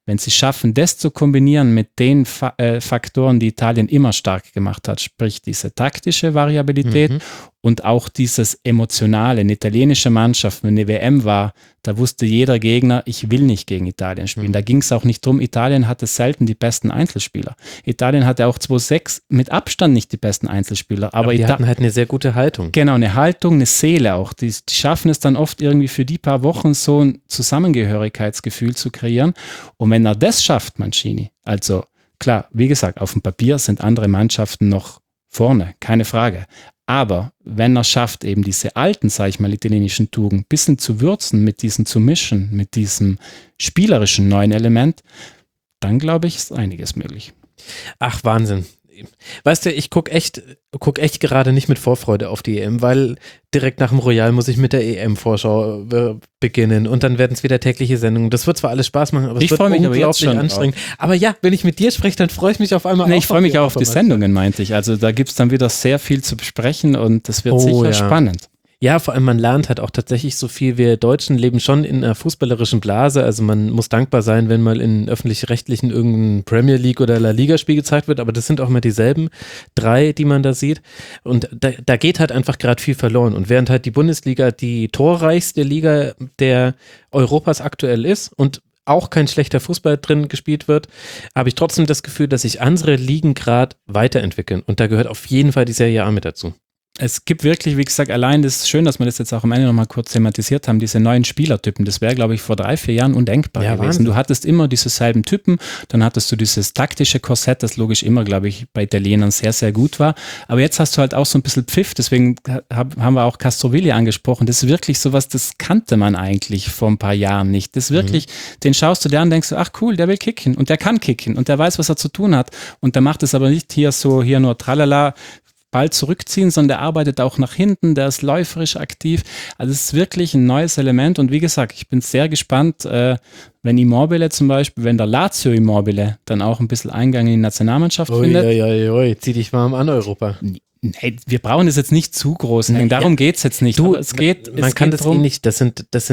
wenn sie schaffen, das zu kombinieren mit den Faktoren, die Italien immer stark gemacht hat, sprich diese taktische Variabilität und auch dieses Emotionale. Eine italienische Mannschaft, wenn eine WM war, da wusste jeder Gegner, ich will nicht gegen Italien spielen. Da ging es auch nicht drum, Italien hatte selten die besten Einzelspieler. Italien hatte auch 2006 mit Abstand nicht die besten Einzelspieler. Aber die hatten halt eine sehr gute Haltung. Genau, eine Haltung, eine Seele auch. Die schaffen es dann oft irgendwie für die paar Wochen so ein Zusammengehörigkeitsgefühl zu kreieren. Und wenn er das schafft, Mancini, also klar, wie gesagt, auf dem Papier sind andere Mannschaften noch vorne, keine Frage. Aber wenn er schafft, eben diese alten, sag ich mal, italienischen Tugenden ein bisschen zu würzen, mit diesen zu mischen, mit diesem spielerischen neuen Element, dann glaube ich, ist einiges möglich. Ach, Wahnsinn. Weißt du, ich guck echt gerade nicht mit Vorfreude auf die EM, weil direkt nach dem Royal muss ich mit der EM-Vorschau beginnen und dann werden es wieder tägliche Sendungen. Das wird zwar alles Spaß machen, aber es wird unglaublich anstrengend. Aber ja, wenn ich mit dir spreche, dann freue ich mich auf einmal. Ich freue mich auch auf die Sendungen, meinte ich. Also da gibt es dann wieder sehr viel zu besprechen und das wird sicher spannend. Ja, vor allem man lernt halt auch tatsächlich so viel. Wir Deutschen leben schon in einer fußballerischen Blase. Also man muss dankbar sein, wenn mal in öffentlich-rechtlichen irgendein Premier League oder La Liga Spiel gezeigt wird. Aber das sind auch immer dieselben 3, die man da sieht. Und da geht halt einfach gerade viel verloren. Und während halt die Bundesliga die torreichste Liga der Europas aktuell ist und auch kein schlechter Fußball drin gespielt wird, habe ich trotzdem das Gefühl, dass sich andere Ligen gerade weiterentwickeln. Und da gehört auf jeden Fall die Serie A mit dazu. Es gibt wirklich, wie gesagt, allein das ist schön, dass wir das jetzt auch am Ende nochmal kurz thematisiert haben, diese neuen Spielertypen. Das wäre, glaube ich, vor 3-4 Jahren undenkbar gewesen. Wahnsinn. Du hattest immer diese selben Typen, dann hattest du dieses taktische Korsett, das logisch immer, glaube ich, bei Italienern sehr, sehr gut war. Aber jetzt hast du halt auch so ein bisschen Pfiff, deswegen haben wir auch Castrovilli angesprochen. Das ist wirklich sowas, das kannte man eigentlich vor ein paar Jahren nicht. Das ist wirklich, den schaust du dir an und denkst du, ach cool, der will kicken und der kann kicken und der weiß, was er zu tun hat. Und der macht es aber nicht hier nur tralala, Ball zurückziehen, sondern der arbeitet auch nach hinten, der ist läuferisch aktiv. Also es ist wirklich ein neues Element und wie gesagt, ich bin sehr gespannt, wenn Immobile zum Beispiel, wenn der Lazio Immobile dann auch ein bisschen Eingang in die Nationalmannschaft findet. Zieh dich warm an, Europa. Nee, wir brauchen es jetzt nicht zu groß. Darum geht es jetzt nicht. Man kann das nicht, das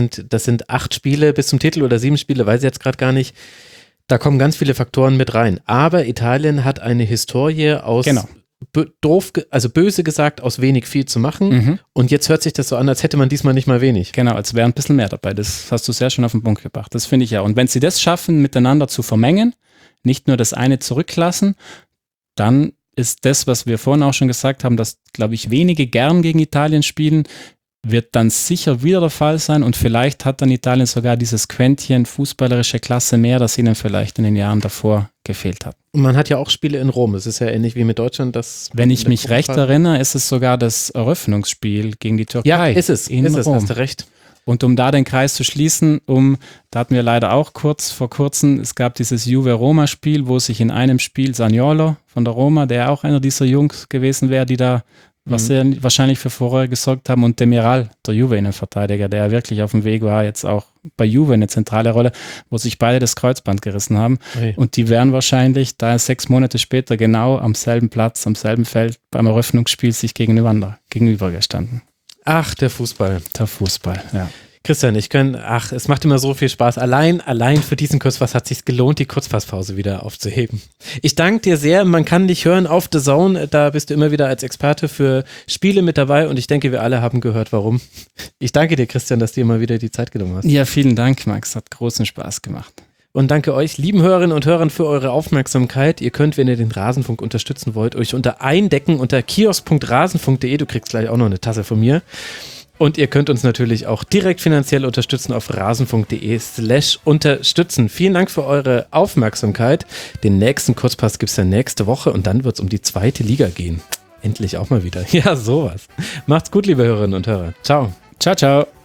sind 8 Spiele bis zum Titel oder 7 Spiele, weiß ich jetzt gerade gar nicht. Da kommen ganz viele Faktoren mit rein. Aber Italien hat eine Historie aus böse gesagt, aus wenig viel zu machen. Und jetzt hört sich das so an, als hätte man diesmal nicht mal wenig. Genau, als wäre ein bisschen mehr dabei. Das hast du sehr schön auf den Punkt gebracht. Das finde ich ja. Und wenn sie das schaffen, miteinander zu vermengen, nicht nur das eine zurücklassen, dann ist das, was wir vorhin auch schon gesagt haben, dass, glaube ich, wenige gern gegen Italien spielen, wird dann sicher wieder der Fall sein und vielleicht hat dann Italien sogar dieses Quäntchen fußballerische Klasse mehr, das ihnen vielleicht in den Jahren davor gefehlt hat. Und man hat ja auch Spiele in Rom, es ist ja ähnlich wie mit Deutschland. Wenn ich mich recht erinnere, ist es sogar das Eröffnungsspiel gegen die Türkei. Ja, ist es, hast du recht. Und um da den Kreis zu schließen, da hatten wir leider auch vor kurzem, es gab dieses Juve-Roma-Spiel, wo sich in einem Spiel Zaniolo von der Roma, der auch einer dieser Jungs gewesen wäre, die da wahrscheinlich für Furore gesorgt haben, und Demiral, der Juve-Innenverteidiger, der wirklich auf dem Weg war, jetzt auch bei Juve eine zentrale Rolle, wo sich beide das Kreuzband gerissen haben. Okay. Und die wären wahrscheinlich, da 6 Monate später genau am selben Platz, am selben Feld beim Eröffnungsspiel sich gegenübergestanden. Ach, der Fußball. Der Fußball, ja. Christian, es macht immer so viel Spaß. Allein für diesen Kurzpass hat es sich gelohnt, die Kurzpasspause wieder aufzuheben. Ich danke dir sehr. Man kann dich hören auf The Zone. Da bist du immer wieder als Experte für Spiele mit dabei und ich denke, wir alle haben gehört, warum. Ich danke dir, Christian, dass du dir mal wieder die Zeit genommen hast. Ja, vielen Dank, Max. Hat großen Spaß gemacht. Und danke euch, lieben Hörerinnen und Hörern, für eure Aufmerksamkeit. Ihr könnt, wenn ihr den Rasenfunk unterstützen wollt, euch eindecken unter kiosk.rasenfunk.de. Du kriegst gleich auch noch eine Tasse von mir. Und ihr könnt uns natürlich auch direkt finanziell unterstützen auf rasenfunk.de/unterstützen. Vielen Dank für eure Aufmerksamkeit. Den nächsten Kurzpass gibt es dann nächste Woche und dann wird es um die 2. Liga gehen. Endlich auch mal wieder. Ja, sowas. Macht's gut, liebe Hörerinnen und Hörer. Ciao. Ciao, ciao.